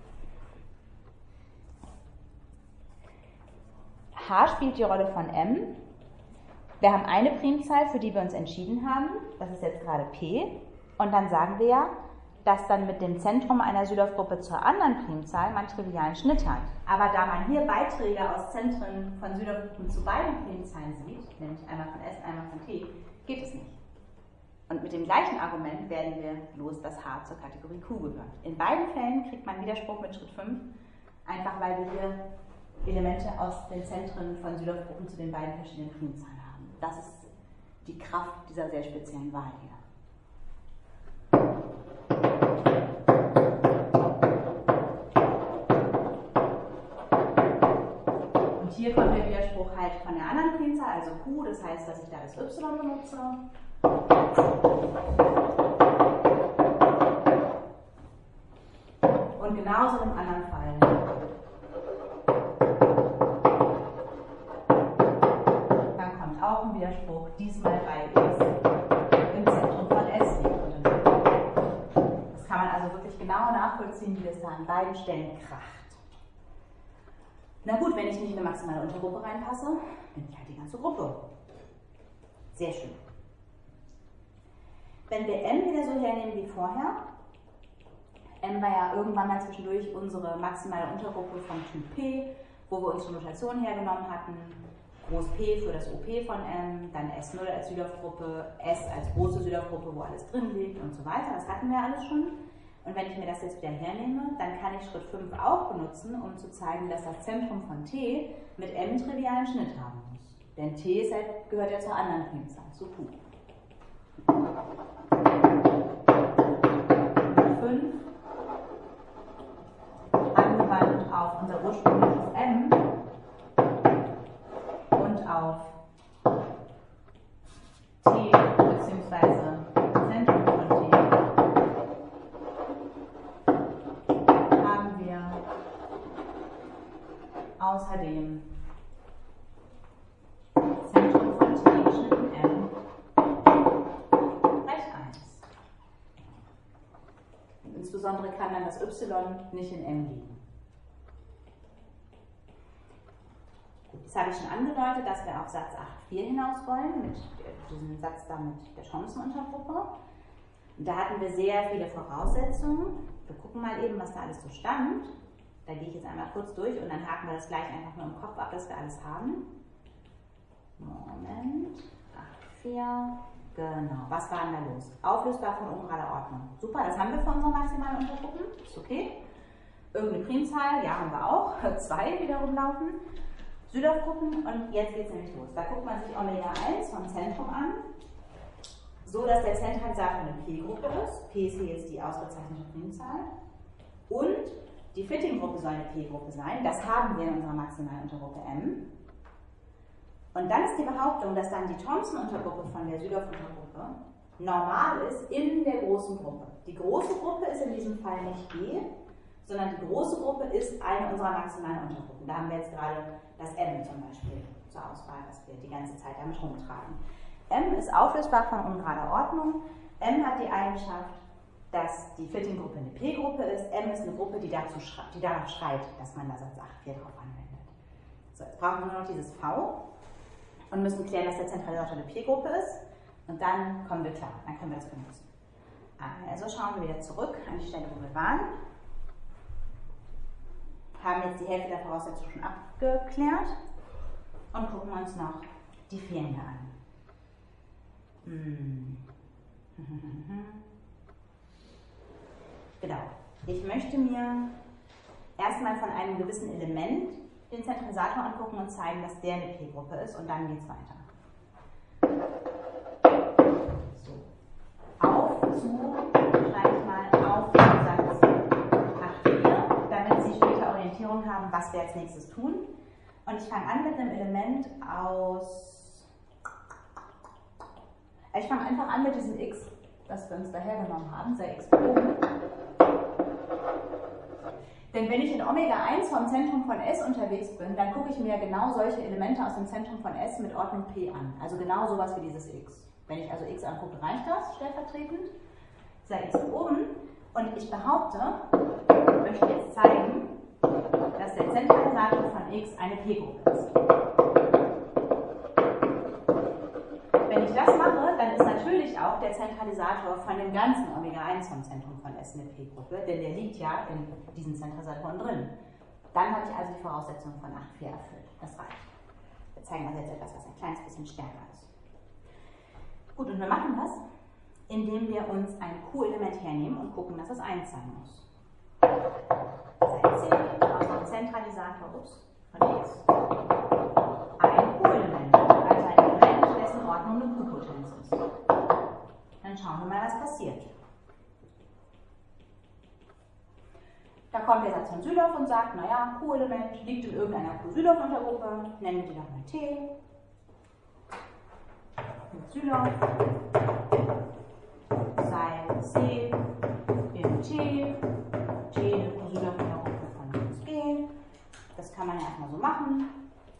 H spielt die Rolle von M. Wir haben eine Primzahl, für die wir uns entschieden haben. Das ist jetzt gerade P. Und dann sagen wir ja, dass dann mit dem Zentrum einer Südow-Gruppe zur anderen Primzahl man trivialen Schnitt hat. Aber da man hier Beiträge aus Zentren von Südow-Gruppen zu beiden Primzahlen sieht, nämlich einmal von S, einmal von T, geht es nicht. Und mit dem gleichen Argument werden wir los, dass H zur Kategorie Q gehört. In beiden Fällen kriegt man Widerspruch mit Schritt fünf, einfach weil wir hier Elemente aus den Zentren von Südow-Gruppen zu den beiden verschiedenen Primzahlen haben. Das ist die Kraft dieser sehr speziellen Wahl hier. Und hier kommt der Widerspruch halt von der anderen Primzahl, also Q, das heißt, dass ich da das Y benutze. Und genauso im anderen Fall. Auch ein Widerspruch, diesmal bei X im Zentrum von S liegt. Das kann man also wirklich genau nachvollziehen, wie das da an beiden Stellen kracht. Na gut, wenn ich nicht in eine maximale Untergruppe reinpasse, bin ich halt die ganze Gruppe. Sehr schön. Wenn wir M wieder so hernehmen wie vorher, M war ja irgendwann mal zwischendurch unsere maximale Untergruppe vom Typ P, wo wir unsere Notation hergenommen hatten. Groß P für das O P von M, dann S null als Südow-Gruppe, S als große Südow-Gruppe, wo alles drin liegt und so weiter. Das hatten wir alles schon. Und wenn ich mir das jetzt wieder hernehme, dann kann ich Schritt fünf auch benutzen, um zu zeigen, dass das Zentrum von T mit M trivialen Schnitt haben muss. Denn T ist halt, gehört ja zur anderen Primzahl, zu Q. fünf angewandt auf unser ursprüngliches M und auf T bzw. Zentrum von T haben wir außerdem Zentrum von T geschnitten M gleich eins. Insbesondere kann dann das Y nicht in M liegen. Gut, das habe ich schon angedeutet, dass wir auf Satz acht Punkt vier hinaus wollen, mit diesem Satz da mit der Chancenuntergruppe. Und da hatten wir sehr viele Voraussetzungen. Wir gucken mal eben, was da alles so stand. Da gehe ich jetzt einmal kurz durch und dann haken wir das gleich einfach nur im Kopf ab, dass wir alles haben. Moment, acht Punkt vier, genau. Was war denn da los? Auflösbar von ungerader Ordnung. Super, das haben wir für unsere maximalen Untergruppen. Ist okay. Irgendeine Primzahl, ja, haben wir auch. Zwei, die da rumlaufen. Südorf-Gruppen und jetzt geht es nämlich los. Da guckt man sich Omega eins vom Zentrum an, so dass der Zentralisator eine P-Gruppe ist. P ist hier jetzt die ausgezeichnete Primzahl. Und die Fitting-Gruppe soll eine P-Gruppe sein. Das haben wir in unserer maximalen Untergruppe M. Und dann ist die Behauptung, dass dann die Thompson-Untergruppe von der Südorf-Untergruppe normal ist in der großen Gruppe. Die große Gruppe ist in diesem Fall nicht G, sondern die große Gruppe ist eine unserer maximalen Untergruppen. Da haben wir jetzt gerade das M zum Beispiel zur Auswahl, das wir die ganze Zeit damit rumtragen. M ist auflösbar von ungerader Ordnung. M hat die Eigenschaft, dass die Fitting-Gruppe eine P-Gruppe ist. M ist eine Gruppe, die, dazu schreit, die danach schreit, dass man da Satz acht Punkt vier drauf anwendet. So, jetzt brauchen wir nur noch dieses V und müssen klären, dass der Zentralisator eine P-Gruppe ist. Und dann kommen wir klar, dann können wir das benutzen. Also schauen wir wieder zurück an die Stelle, wo wir waren. Haben jetzt die Hälfte der Voraussetzungen schon abgeklärt und gucken uns noch die fehlende an. Hm. Genau. Ich möchte mir erstmal von einem gewissen Element den Zentralisator angucken und zeigen, dass der eine P-Gruppe ist und dann geht es weiter. So. Auf zu, schreibe ich mal auf Satz acht Punkt vier, damit Sie später Orientierung haben, was wir als nächstes tun. Und ich fange an mit einem Element aus. Ich fange einfach an mit diesem X, das wir uns daher genommen haben, sei X oben. Denn wenn ich in Omega eins vom Zentrum von S unterwegs bin, dann gucke ich mir genau solche Elemente aus dem Zentrum von S mit Ordnung P an. Also genau sowas wie dieses X. Wenn ich also X angucke, reicht das stellvertretend. Sei X oben. Und ich behaupte, ich möchte jetzt zeigen, dass der Zentralisator von X eine P-Gruppe ist. Wenn ich das mache, dann ist natürlich auch der Zentralisator von dem ganzen Omega eins vom Zentrum von S eine P-Gruppe, denn der liegt ja in diesen Zentralisatoren drin. Dann habe ich also die Voraussetzungen von acht Punkt vier erfüllt. Das reicht. Wir zeigen also jetzt etwas, was ein kleines bisschen stärker ist. Gut, und wir machen das, indem wir uns ein Q-Element hernehmen und gucken, dass es eins sein muss. Sei C aus dem Zentralisator ups, von X. Ein Q-Element, also ein Element, dessen Ordnung eine Q-Potenz ist. Dann schauen wir mal, was passiert. Da kommt der Satz von Südorf und sagt, naja, Q-Element liegt in irgendeiner Q-Südorf-Untergruppe, nennen wir die doch mal T. Mit Südorf sei C in T, T eine Q-Südorf-Untergruppe von G. Das kann man ja erstmal so machen.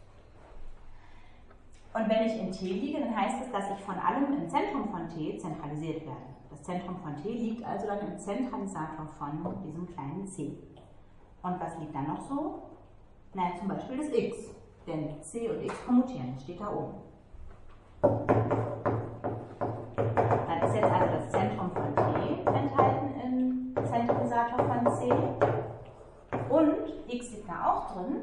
Und wenn ich in T liege, dann heißt es, dass ich von allem im Zentrum von T zentralisiert werde. Das Zentrum von T liegt also dann im Zentralisator von diesem kleinen C. Und was liegt dann noch so? Na, zum Beispiel das X. Denn C und X kommutieren, das steht da oben. Dann ist jetzt also das Zentrum von T enthalten im Zentralisator von C. Und X liegt da auch drin.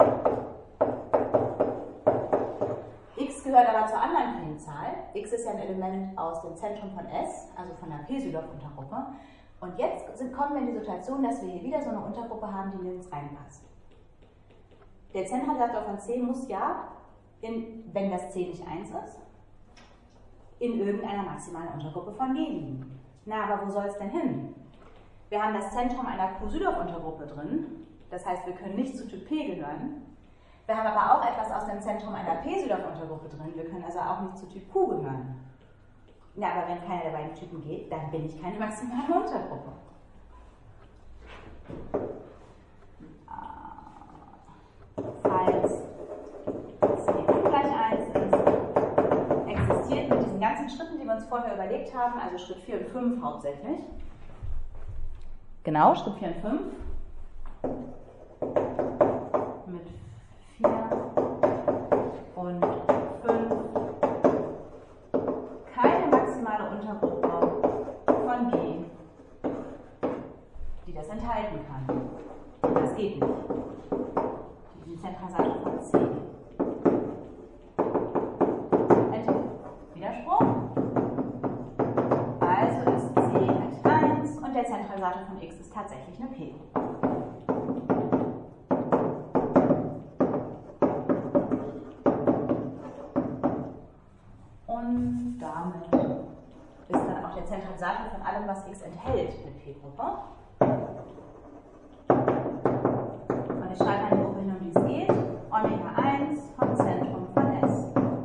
X gehört aber zur anderen Primzahl. X ist ja ein Element aus dem Zentrum von S, also von der P-Südorf-Untergruppe. Und jetzt sind, kommen wir in die Situation, dass wir hier wieder so eine Untergruppe haben, die nirgends reinpasst. Der Zentralisator von C muss ja, in, wenn das C nicht eins ist, in irgendeiner maximalen Untergruppe von G liegen. Na, aber wo soll es denn hin? Wir haben das Zentrum einer Q-Südorf-Untergruppe drin, das heißt, wir können nicht zu Typ P gehören. Wir haben aber auch etwas aus dem Zentrum einer P-Südorf-Untergruppe drin, wir können also auch nicht zu Typ Q gehören. Ja, aber wenn keiner der beiden Typen geht, dann bin ich keine maximale Untergruppe. Falls C ungleich eins ist, existiert mit diesen ganzen Schritten, die wir uns vorher überlegt haben, also Schritt vier und fünf hauptsächlich, Genau, Schritt vier und fünf. Mit vier und fünf. Keine maximale Untergruppe von G, die das enthalten kann. Das geht nicht. Die Zentralisator von C. Enthält Widerspruch. Also ist C gleich eins und der Zentralisator von X ist tatsächlich eine P. Und damit ist dann auch der Zentralisator von allem, was X enthält, eine P-Gruppe. Und ich schreibe eine Gruppe hin, um die es geht. Omega eins vom Zentrum von S.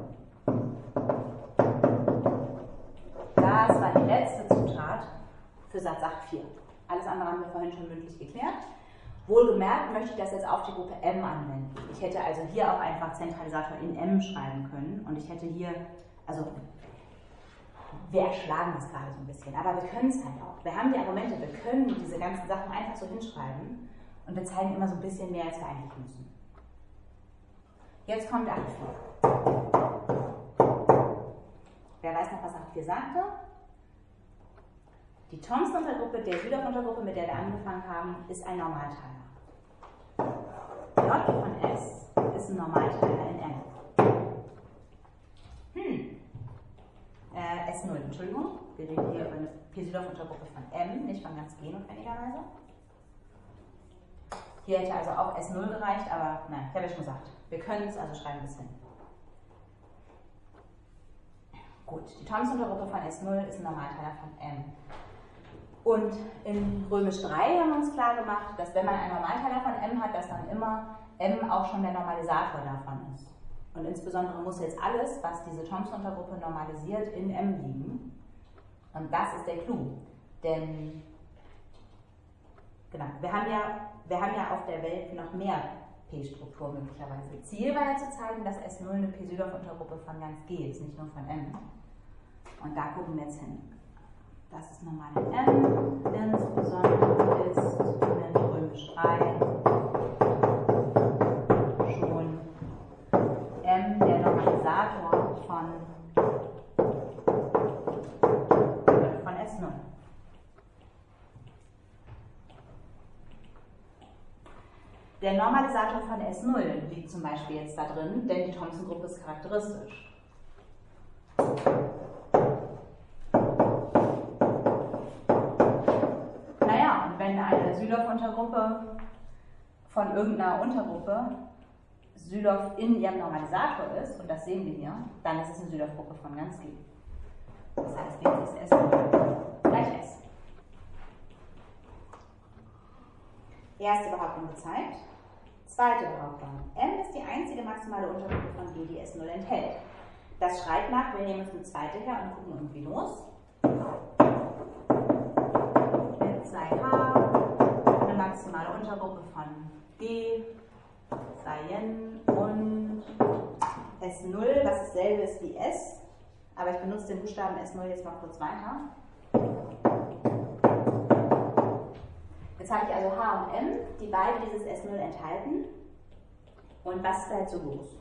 Das war die letzte Zutat für Satz acht Punkt vier. Alles andere haben wir vorhin schon mündlich geklärt. Wohlgemerkt möchte ich das jetzt auf die Gruppe M anwenden. Ich hätte also hier auch einfach Zentralisator in M schreiben können. Und ich hätte hier, also wir erschlagen das gerade so ein bisschen, aber wir können es halt auch. Wir haben die Argumente, wir können diese ganzen Sachen einfach so hinschreiben und wir zeigen immer so ein bisschen mehr, als wir eigentlich müssen. Jetzt kommt acht Punkt vier. Wer weiß noch, was acht Punkt vier sagte? Die Thomson-Untergruppe der Südhoff-Untergruppe, mit der wir angefangen haben, ist ein Normalteiler. J von S ist ein Normalteiler in M. Hm. Äh, S null, Entschuldigung. Wir reden hier über eine P-Südhoff-Untergruppe von M, nicht von ganz G notwendigerweise. Hier hätte also auch S null gereicht, aber nein, ich habe ja schon gesagt, wir können es, also schreiben wir es hin. Gut, die Thomson-Untergruppe von S null ist ein Normalteiler von M. Und in Römisch drei haben wir uns klar gemacht, dass wenn man einen Normalteiler von M hat, dass dann immer M auch schon der Normalisator davon ist. Und insbesondere muss jetzt alles, was diese Thomson-Untergruppe normalisiert, in M liegen. Und das ist der Clou. Denn genau, wir haben ja, wir haben ja auf der Welt noch mehr P-Struktur möglicherweise. Ziel war ja zu zeigen, dass S null eine P-Südhoff-Untergruppe von ganz G ist, nicht nur von M. Und da gucken wir jetzt hin. Das ist normal in M, insbesondere ist in Römisch drei schon M der Normalisator von, von S null. Der Normalisator von S null liegt zum Beispiel jetzt da drin, denn die Thomson-Gruppe ist charakteristisch. Naja, und wenn eine Südhoff-Untergruppe von irgendeiner Untergruppe Südhoff in ihrem Normalisator ist, und das sehen wir hier, dann ist es eine Südhoff-Gruppe von ganz G. Das heißt, jetzt ist S null gleich S. Erste Behauptung gezeigt. Zweite Behauptung. M ist die einzige maximale Untergruppe von G, die S null enthält. Das schreit nach, wir nehmen uns eine zweite her und gucken irgendwie los. Jetzt sei H eine maximale Untergruppe von G, sei N und S null, was dasselbe ist wie S, aber ich benutze den Buchstaben S null jetzt mal kurz weiter. Jetzt habe ich also H und M, die beide dieses S null enthalten. Und was ist da jetzt so los?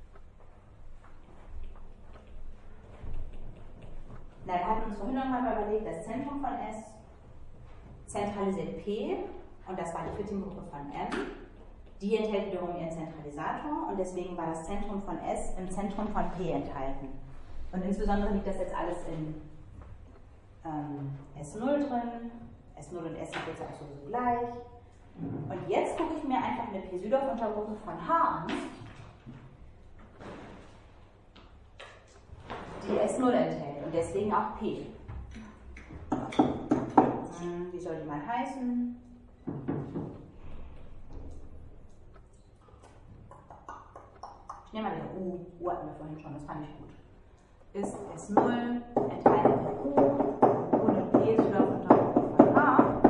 Na, wir hatten uns vorhin noch mal überlegt, das Zentrum von S zentralisiert P, und das war die Fitting-Gruppe von M. Die enthält wiederum ihren Zentralisator, und deswegen war das Zentrum von S im Zentrum von P enthalten. Und insbesondere liegt das jetzt alles in ähm, S null drin. S null und S sind jetzt auch sowieso gleich. Und jetzt gucke ich mir einfach eine P-Südhoff-Untergruppe von H an, die S null enthält und deswegen auch P. Wie soll die mal heißen? Ich nehme mal wieder U. U hatten wir vorhin schon, das fand ich gut. Ist S null enthalten in U und eine P-Südhoff-Untergruppe von H.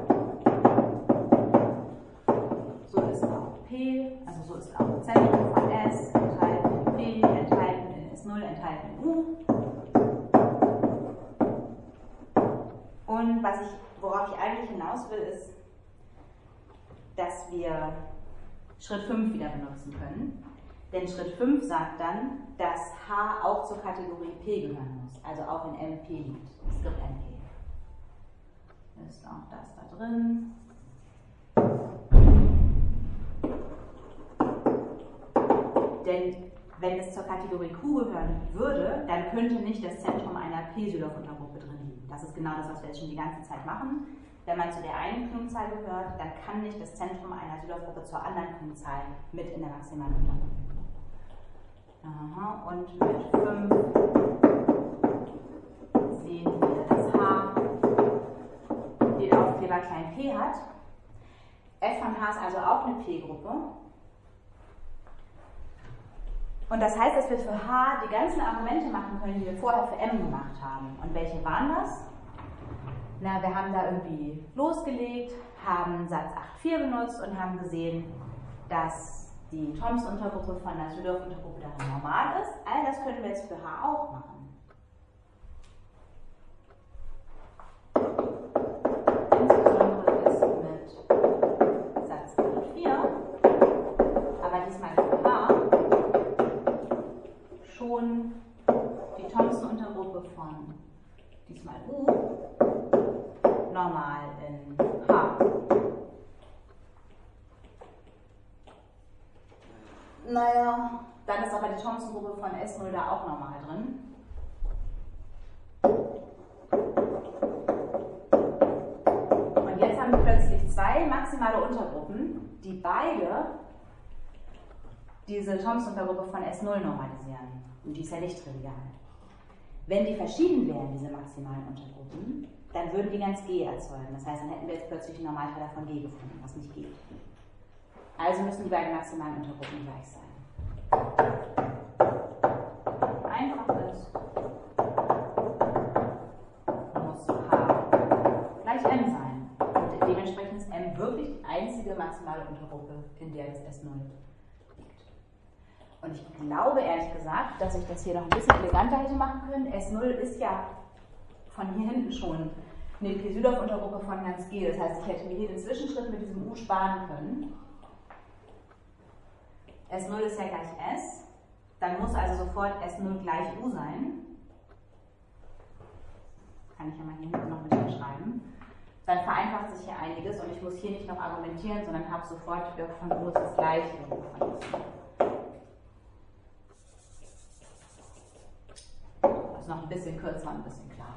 So ist auch P, also so ist auch Zentrum von S enthalten in P, enthalten in S null, enthalten in U. Und was ich, worauf ich eigentlich eigentlich hinaus will, ist, dass wir Schritt fünf wieder benutzen können. Denn Schritt fünf sagt dann, dass H auch zur Kategorie P gehören muss, also auch in M P liegt. Skript M P. Ist auch das da drin. Denn wenn es zur Kategorie Q gehören würde, dann könnte nicht das Zentrum einer P-Südorf-Untergruppe drin liegen. Das ist genau das, was wir jetzt schon die ganze Zeit machen. Wenn man zu der einen Primzahl gehört, dann kann nicht das Zentrum einer Südorf-Gruppe zur anderen Primzahl mit in der maximalen Untergruppe. Aha, und mit fünf sehen wir, dass H den Aufkleber klein p hat. F von H ist also auch eine P-Gruppe. Und das heißt, dass wir für H die ganzen Argumente machen können, die wir vorher für M gemacht haben. Und welche waren das? Na, wir haben da irgendwie losgelegt, haben Satz acht Punkt vier benutzt und haben gesehen, dass die Thompson-Untergruppe von der Südorf-Untergruppe darin normal ist. All das können wir jetzt für H auch machen. Insbesondere das mit Satz acht Punkt vier, aber diesmal für H schon die Thompson-Untergruppe von diesmal U normal in H. Naja, dann ist aber die Thompson-Gruppe von S null da auch normal drin. Und jetzt haben wir plötzlich zwei maximale Untergruppen, die beide diese Thompson-Untergruppe von S null normalisieren. Und die ist ja nicht trivial. Wenn die verschieden wären, diese maximalen Untergruppen, dann würden die ganz G erzeugen. Das heißt, dann hätten wir jetzt plötzlich einen Normalfall von G gefunden, was nicht geht. Also müssen die beiden maximalen Untergruppen gleich sein. Einfach ist, muss H gleich M sein. Und dementsprechend ist M wirklich die einzige maximale Untergruppe, in der das S null liegt. Und ich glaube ehrlich gesagt, dass ich das hier noch ein bisschen eleganter hätte machen können. S null ist ja von hier hinten schon eine P-Südorf-Untergruppe von ganz G. Das heißt, ich hätte mir hier den Zwischenschritt mit diesem U sparen können. S null ist ja gleich S, dann muss also sofort S null gleich U sein. Kann ich ja mal hier hinten noch mit hinschreiben. Dann vereinfacht sich hier einiges und ich muss hier nicht noch argumentieren, sondern habe sofort Wirk von U ist das gleiche Wirk von S null. Das ist noch ein bisschen kürzer und ein bisschen klarer.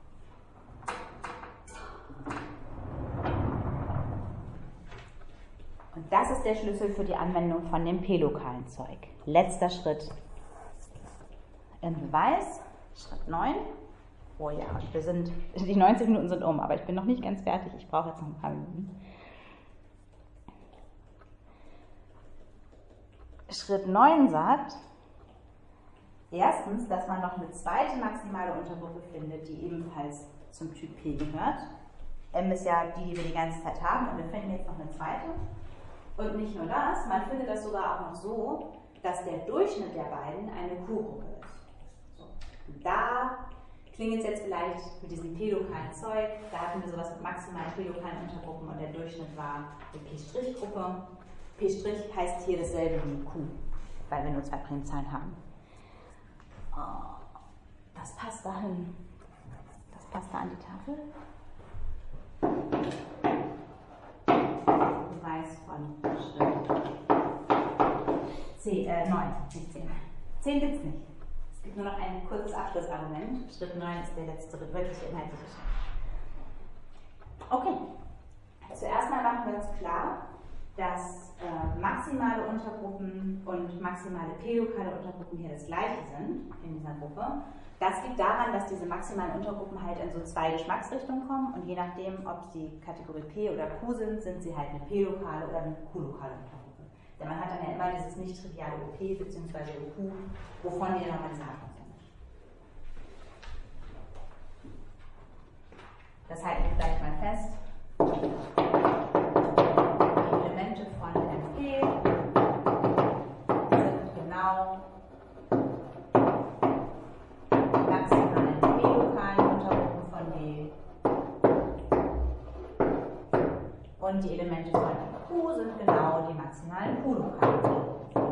Und das ist der Schlüssel für die Anwendung von dem p-lokalen Zeug. Letzter Schritt im Beweis, Schritt neun. Oh ja, wir sind, die neunzig Minuten sind um, aber ich bin noch nicht ganz fertig. Ich brauche jetzt noch ein paar Minuten. Schritt neun sagt, erstens, dass man noch eine zweite maximale Untergruppe findet, die ebenfalls zum Typ P gehört. M ist ja die, die wir die ganze Zeit haben, und wir finden jetzt noch eine zweite. Und nicht nur das, man findet das sogar auch noch so, dass der Durchschnitt der beiden eine Q-Gruppe ist. So. Da klingt es jetzt vielleicht mit diesem p-lokalen Zeug, da hatten wir sowas mit maximalen p-lokalen Untergruppen und der Durchschnitt war die P'-Gruppe. P' heißt hier dasselbe wie Q, weil wir nur zwei Primzahlen haben. Oh, das passt dahin. Das passt da an die Tafel. Beweis von Schritt zehn, äh, neun, nicht zehn. zehn gibt es nicht. Es gibt nur noch ein kurzes Abschlussargument. Schritt neun ist der letzte wirkliche inhaltliche Schritt. Okay, zuerst mal machen wir uns klar, dass äh, maximale Untergruppen und maximale p-lokale Untergruppen hier das gleiche sind in dieser Gruppe. Das liegt daran, dass diese maximalen Untergruppen halt in so zwei Geschmacksrichtungen kommen und je nachdem, ob sie Kategorie P oder Q sind, sind sie halt eine p-lokale oder eine q-lokale Untergruppe. Denn man hat dann ja immer dieses nicht triviale O P bzw. O Q, wovon die Normalisator sind. Das halten wir gleich mal fest. Die Elemente von M P sind genau die maximalen p-lokalen Untergruppen von D Und die Elemente von Q sind genau die maximalen Q-Lokalen.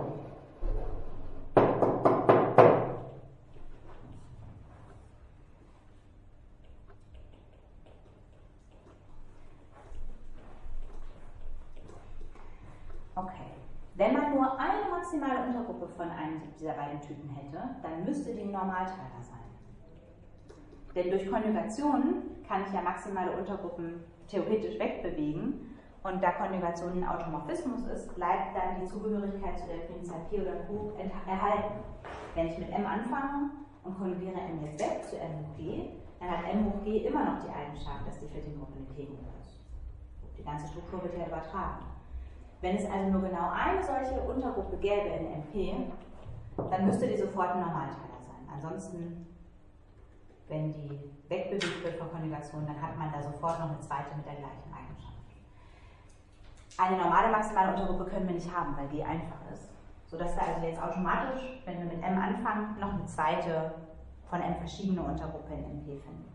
Okay. Wenn man nur eine maximale Untergruppe von einem dieser beiden Typen hätte, dann müsste die ein Normalteiler sein. Denn durch Konjugationen kann ich ja maximale Untergruppen theoretisch wegbewegen. Und da Konjugation ein Automorphismus ist, bleibt dann die Zugehörigkeit zu der Primzahl P oder Q erhalten. Wenn ich mit M anfange und konjugiere M jetzt weg zu M hoch G, dann hat M hoch G immer noch die Eigenschaft, dass die Viertelgruppe eine P-Gruppe ist. Die ganze Struktur wird ja übertragen. Wenn es also nur genau eine solche Untergruppe gäbe in M P, dann müsste die sofort ein Normalteiler sein. Ansonsten, wenn die wegbewegt wird von Konjugation, dann hat man da sofort noch eine zweite mit der gleichen Eigenschaft. Eine normale maximale Untergruppe können wir nicht haben, weil G einfach ist. Sodass wir also jetzt automatisch, wenn wir mit M anfangen, noch eine zweite von M verschiedene Untergruppe in M P finden.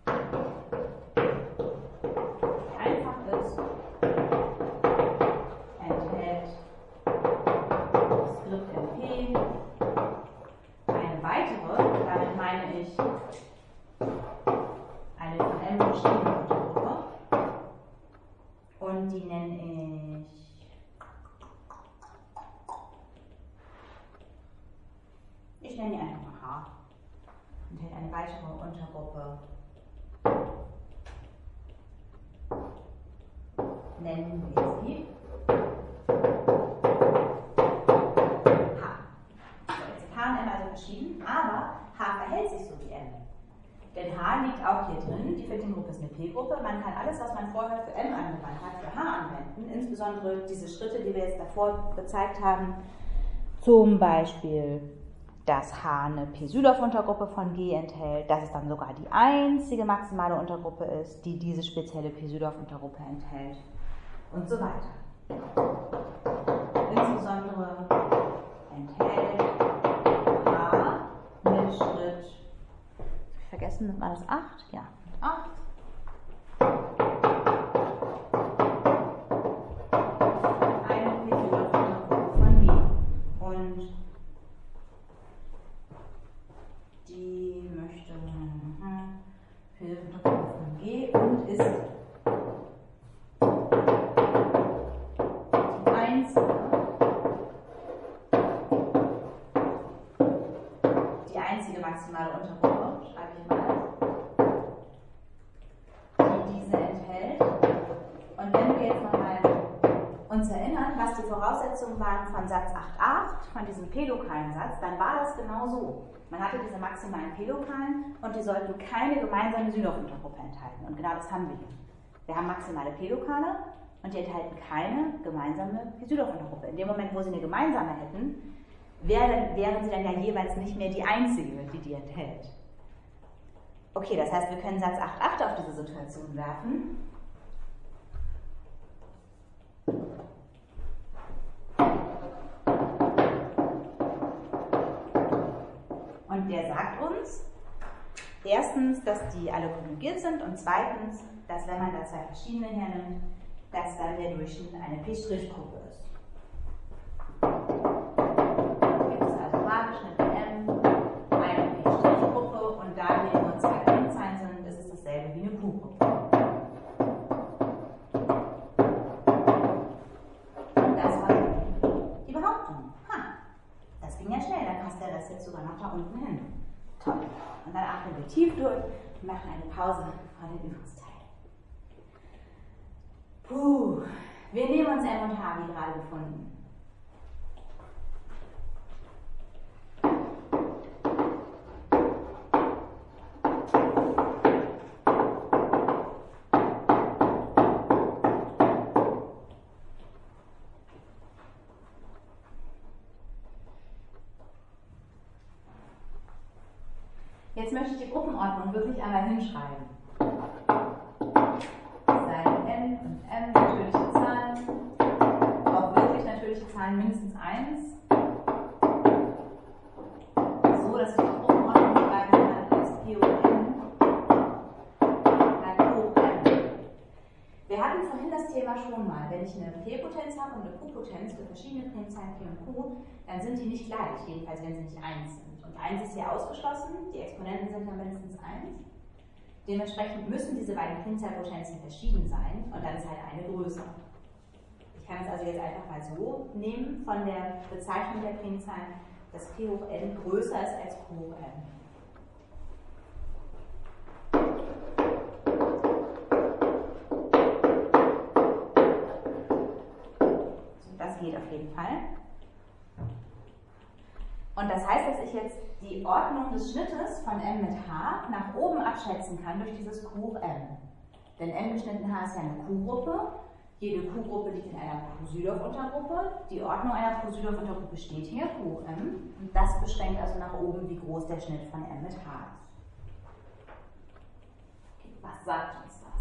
Die einfach ist, enthält Skript M P, eine weitere, damit meine ich eine von M verschiedene Untergruppe. Und die nenne ich Ich nenne die einfach mal H. Enthält eine weitere Untergruppe. Nennen wir sie H. So, jetzt sind H und M also verschieden, aber H verhält sich so wie M. Denn H liegt auch hier drin, die Viertelgruppe ist eine P-Gruppe. Man kann alles, was man vorher für M angewandt hat, für H anwenden. Insbesondere diese Schritte, die wir jetzt davor gezeigt haben. Zum Beispiel, dass H eine P-Südorf-Untergruppe von G enthält, dass es dann sogar die einzige maximale Untergruppe ist, die diese spezielle P-Südorf-Untergruppe enthält. Und so weiter. Insbesondere enthält H mit Schritt vergessen, war das acht? Ja, acht. Eine P-Südorf-Untergruppe von G. Und die möchte P-Südorf-Untergruppe von G und ist die einzige, die einzige maximale Untergruppe, schreibe ich mal, die diese enthält. Und wenn wir jetzt nochmal uns erinnern, was die Voraussetzungen waren von Satz acht Punkt acht, von diesem p-lokalen Satz, dann war das genau so. Man hatte diese maximalen p-Lokalen und die sollten keine gemeinsame Südorf-Untergruppe enthalten. Und genau das haben wir hier. Wir haben maximale p-Lokale und die enthalten keine gemeinsame Südorf-Untergruppe. In dem Moment, wo sie eine gemeinsame hätten, wären, wären sie dann ja jeweils nicht mehr die einzige, die die enthält. Okay, das heißt, wir können Satz acht Punkt acht auf diese Situation werfen. Und der sagt uns, erstens, dass die alle konjugiert sind und zweitens, dass wenn man da zwei verschiedene hernimmt, dass dann der Durchschnitt eine P'-Gruppe ist. Gibt es also Wagenschnitt M, eine P'-Gruppe und da hier nur zwei Kennzahlen sind, ist es dasselbe wie eine Q-Gruppe. Und das war die Behauptung. Ha, das ging ja schnell, dann passt der Rest jetzt sogar noch da unten hin. Toll. Und dann atmen wir tief durch und machen eine Pause vor dem Übungsteil. Puh, wir nehmen uns M und H wie gerade gefunden. Jetzt möchte ich die Gruppenordnung wirklich einmal hinschreiben. Seien N und M natürliche Zahlen, auch wirklich natürliche Zahlen mindestens eins, so dass ich die Gruppenordnung schreiben kann als P und N, dann Q und M. Wir hatten kannten vorhin das Thema schon mal. Wenn ich eine P-Potenz habe und eine Q-Potenz für verschiedene Primzahlen P und Q, dann sind die nicht gleich, jedenfalls wenn sie nicht eins sind. Und eins ist hier ausgeschlossen, die Exponenten sind ja mindestens eins. Dementsprechend müssen diese beiden Primzahlpotenzen verschieden sein und dann ist halt eine größer. Ich kann es also jetzt einfach mal so nehmen von der Bezeichnung der Primzahlen, dass P hoch n größer ist als Q hoch n. Das geht auf jeden Fall. Und das heißt, dass ich jetzt die Ordnung des Schnittes von m mit h nach oben abschätzen kann durch dieses Q hoch n. Denn n geschnitten h ist ja eine Q-Gruppe. Jede Q-Gruppe liegt in einer Kosidorf-Untergruppe. Die Ordnung einer Kosidorf-Untergruppe steht hier, Q hoch m. Und das beschränkt also nach oben, wie groß der Schnitt von m mit h ist. Okay, was sagt uns das?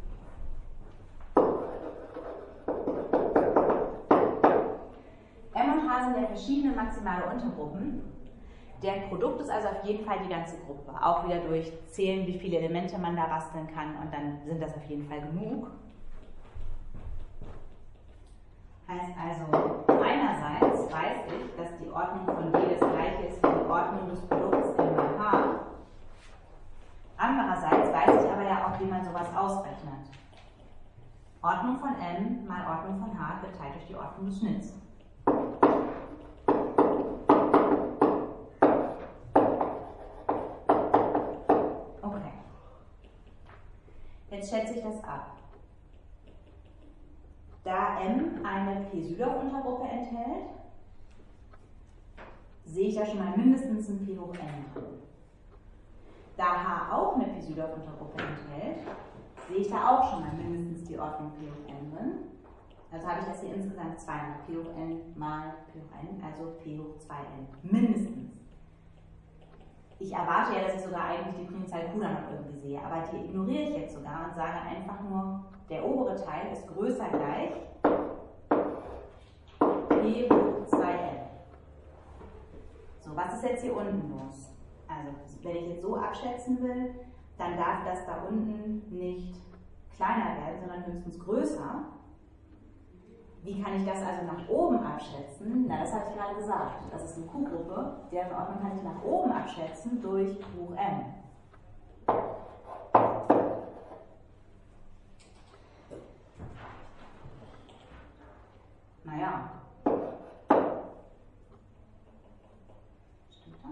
M und H sind ja verschiedene maximale Untergruppen. Der Produkt ist also auf jeden Fall die ganze Gruppe. Auch wieder durch Zählen, wie viele Elemente man da basteln kann, und dann sind das auf jeden Fall genug. Heißt also, einerseits weiß ich, dass die Ordnung von B das gleiche ist wie die Ordnung des Produkts M mal H. Andererseits weiß ich aber ja auch, wie man sowas ausrechnet. Ordnung von M mal Ordnung von H geteilt durch die Ordnung des Schnitts. Okay. Jetzt schätze ich das ab. Da M eine P-Südorf-Untergruppe enthält, sehe ich da schon mal mindestens ein P hoch n drin. Da H auch eine P-Südorf-Untergruppe enthält, sehe ich da auch schon mal mindestens die Ordnung P hoch n drin. Also habe ich das hier insgesamt zweimal, P hoch n mal P hoch n, also P hoch zwei n, mindestens. Ich erwarte ja, dass ich sogar eigentlich die Primzahl Q dann noch irgendwie sehe, aber die ignoriere ich jetzt sogar und sage einfach nur, der obere Teil ist größer gleich P hoch zwei n. So, was ist jetzt hier unten los? Also, wenn ich jetzt so abschätzen will, dann darf das da unten nicht kleiner werden, sondern höchstens größer. Wie kann ich das also nach oben abschätzen? Na, das habe ich gerade gesagt. Das ist eine Q-Gruppe, deren Ordnung kann ich nach oben abschätzen durch Q hoch n. Naja. Stimmt das?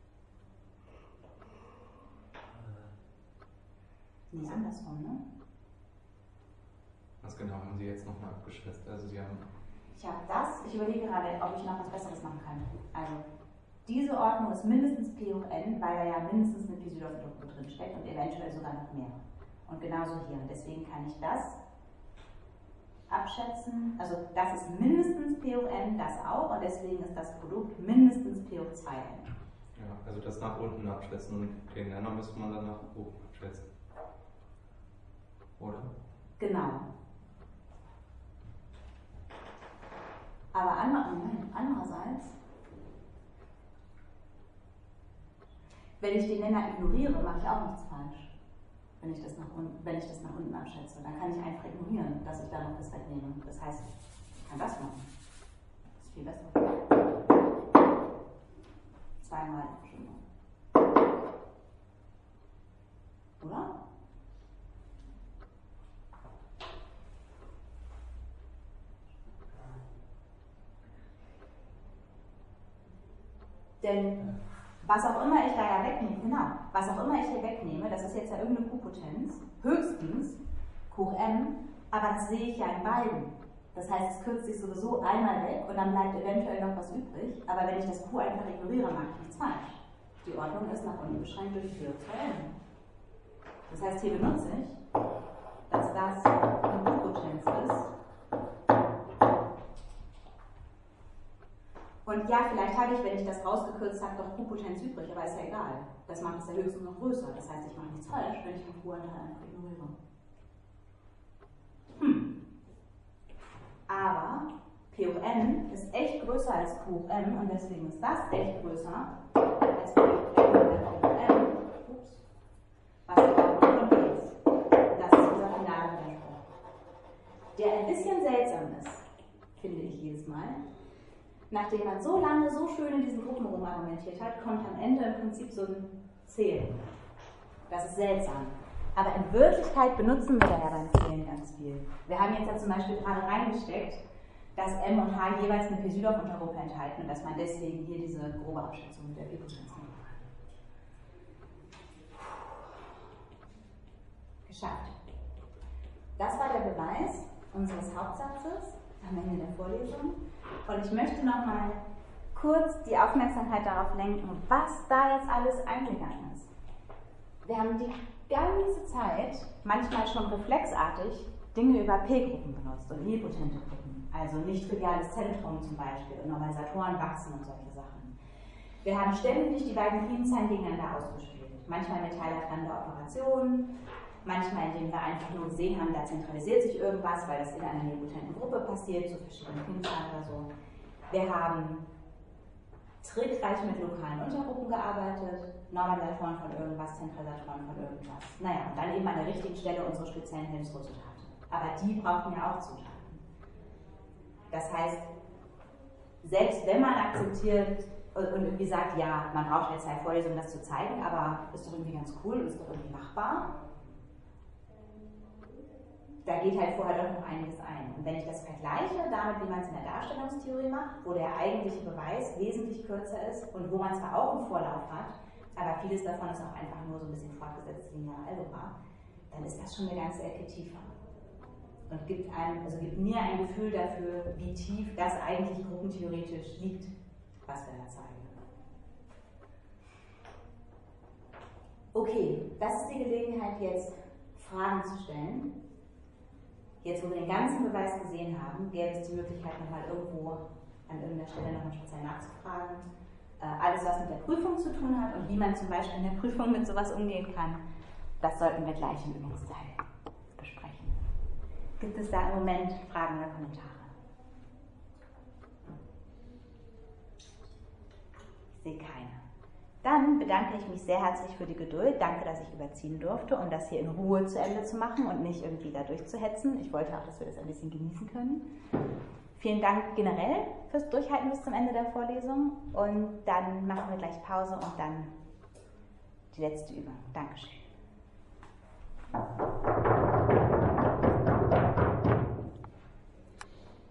Nee, andersrum, ne? Was genau haben Sie jetzt nochmal abgeschätzt? Also Sie haben... Ich habe das, ich überlege gerade, ob ich noch was Besseres machen kann. Also, diese Ordnung ist mindestens P hoch n, weil da ja mindestens eine P-Südorf-Untergruppe drin steckt und eventuell sogar noch mehr. Und genauso hier. Und deswegen kann ich das abschätzen. Also, das ist mindestens P hoch n, das auch. Und deswegen ist das Produkt mindestens P hoch zwei n. Ja, also das nach unten abschätzen und den Nenner müsste man dann nach oben abschätzen. Oder? Genau. Aber andererseits, wenn ich den Nenner ignoriere, mache ich auch nichts falsch. Wenn ich das nach unten, wenn ich das nach unten abschätze, dann kann ich einfach ignorieren, dass ich da noch was wegnehme. Das heißt, ich kann das machen. Das ist viel besser. Zweimal schon mal. Oder? Denn was auch immer ich da ja wegnehme, genau, was auch immer ich hier wegnehme, das ist jetzt ja irgendeine Q-Potenz, höchstens Q hoch m, aber das sehe ich ja in beiden. Das heißt, es kürzt sich sowieso einmal weg und dann bleibt eventuell noch was übrig, aber wenn ich das Q einfach ignoriere, mache ich nichts falsch. Die Ordnung ist nach unten beschränkt durch P hoch zwei n. Das heißt, hier benutze ich, dass das eine Q-Potenz ist. Und ja, vielleicht habe ich, wenn ich das rausgekürzt habe, doch Q-Potenz übrig, aber ist ja egal. Das macht es ja höchstens noch größer. Das heißt, ich mache nichts falsch, wenn ich den Q-Anteil einfach ignoriere. Hm. Aber P hoch n ist echt größer als Q hoch m und deswegen ist das echt größer als P hoch n oder P hoch m. Ups. Was die Ordnung von B ist. Das ist unser finaler Widerspruch. der ein bisschen seltsam ist, finde ich jedes Mal. Nachdem man so lange, so schön in diesen Gruppen rumargumentiert hat, kommt am Ende im Prinzip so ein Zählen. Das ist seltsam. Aber in Wirklichkeit benutzen wir da ja beim Zählen ganz viel. Wir haben jetzt ja zum Beispiel gerade reingesteckt, dass M und H jeweils eine P-Südorf-Untergruppe enthalten und dass man deswegen hier diese grobe Abschätzung mit der P-Potenz machen kann. Geschafft. Das war der Beweis unseres Hauptsatzes am Ende der Vorlesung. Und ich möchte nochmal kurz die Aufmerksamkeit darauf lenken, was da jetzt alles eingegangen ist. Wir haben die ganze Zeit, manchmal schon reflexartig, Dinge über P-Gruppen benutzt und nilpotente Gruppen. Also nicht triviales Zentrum zum Beispiel und Normalisatoren wachsen und solche Sachen. Wir haben ständig die beiden Primzahlen gegeneinander ausgespielt. Manchmal mit teilertrennender Operation, manchmal indem wir einfach nur gesehen haben, da zentralisiert sich irgendwas, weil das in einer nilpotenten Gruppe passiert, zu verschiedenen Primzahlen oder so. Wir haben trickreich mit lokalen Untergruppen gearbeitet, Normalisatoren von irgendwas, Zentralisatoren von irgendwas. Naja, und dann eben an der richtigen Stelle unsere speziellen Hilfsresultate. Aber die brauchen ja auch Zutaten. Das heißt, selbst wenn man akzeptiert und irgendwie sagt, ja, man braucht jetzt zwei Vorlesungen, das zu zeigen, aber ist doch irgendwie ganz cool und ist doch irgendwie machbar, da geht halt vorher doch noch einiges ein. Und wenn ich das vergleiche damit, wie man es in der Darstellungstheorie macht, wo der eigentliche Beweis wesentlich kürzer ist und wo man zwar auch einen Vorlauf hat, aber vieles davon ist auch einfach nur so ein bisschen fortgesetzte lineare Algebra, dann ist das schon eine ganze Ecke tiefer. Und gibt, einem, also gibt mir ein Gefühl dafür, wie tief das eigentlich gruppentheoretisch liegt, was wir da zeigen. Okay, das ist die Gelegenheit, jetzt Fragen zu stellen. Jetzt, wo wir den ganzen Beweis gesehen haben, gäbe es die Möglichkeit, nochmal irgendwo an irgendeiner Stelle nochmal speziell nachzufragen. Äh, alles, was mit der Prüfung zu tun hat und wie man zum Beispiel in der Prüfung mit sowas umgehen kann, das sollten wir gleich im Übungsteil besprechen. Gibt es da im Moment Fragen oder Kommentare? Ich sehe keine. Dann bedanke ich mich sehr herzlich für die Geduld. Danke, dass ich überziehen durfte, um das hier in Ruhe zu Ende zu machen und nicht irgendwie da durchzuhetzen. Ich wollte auch, dass wir das ein bisschen genießen können. Vielen Dank generell fürs Durchhalten bis zum Ende der Vorlesung. Und dann machen wir gleich Pause und dann die letzte Übung. Dankeschön.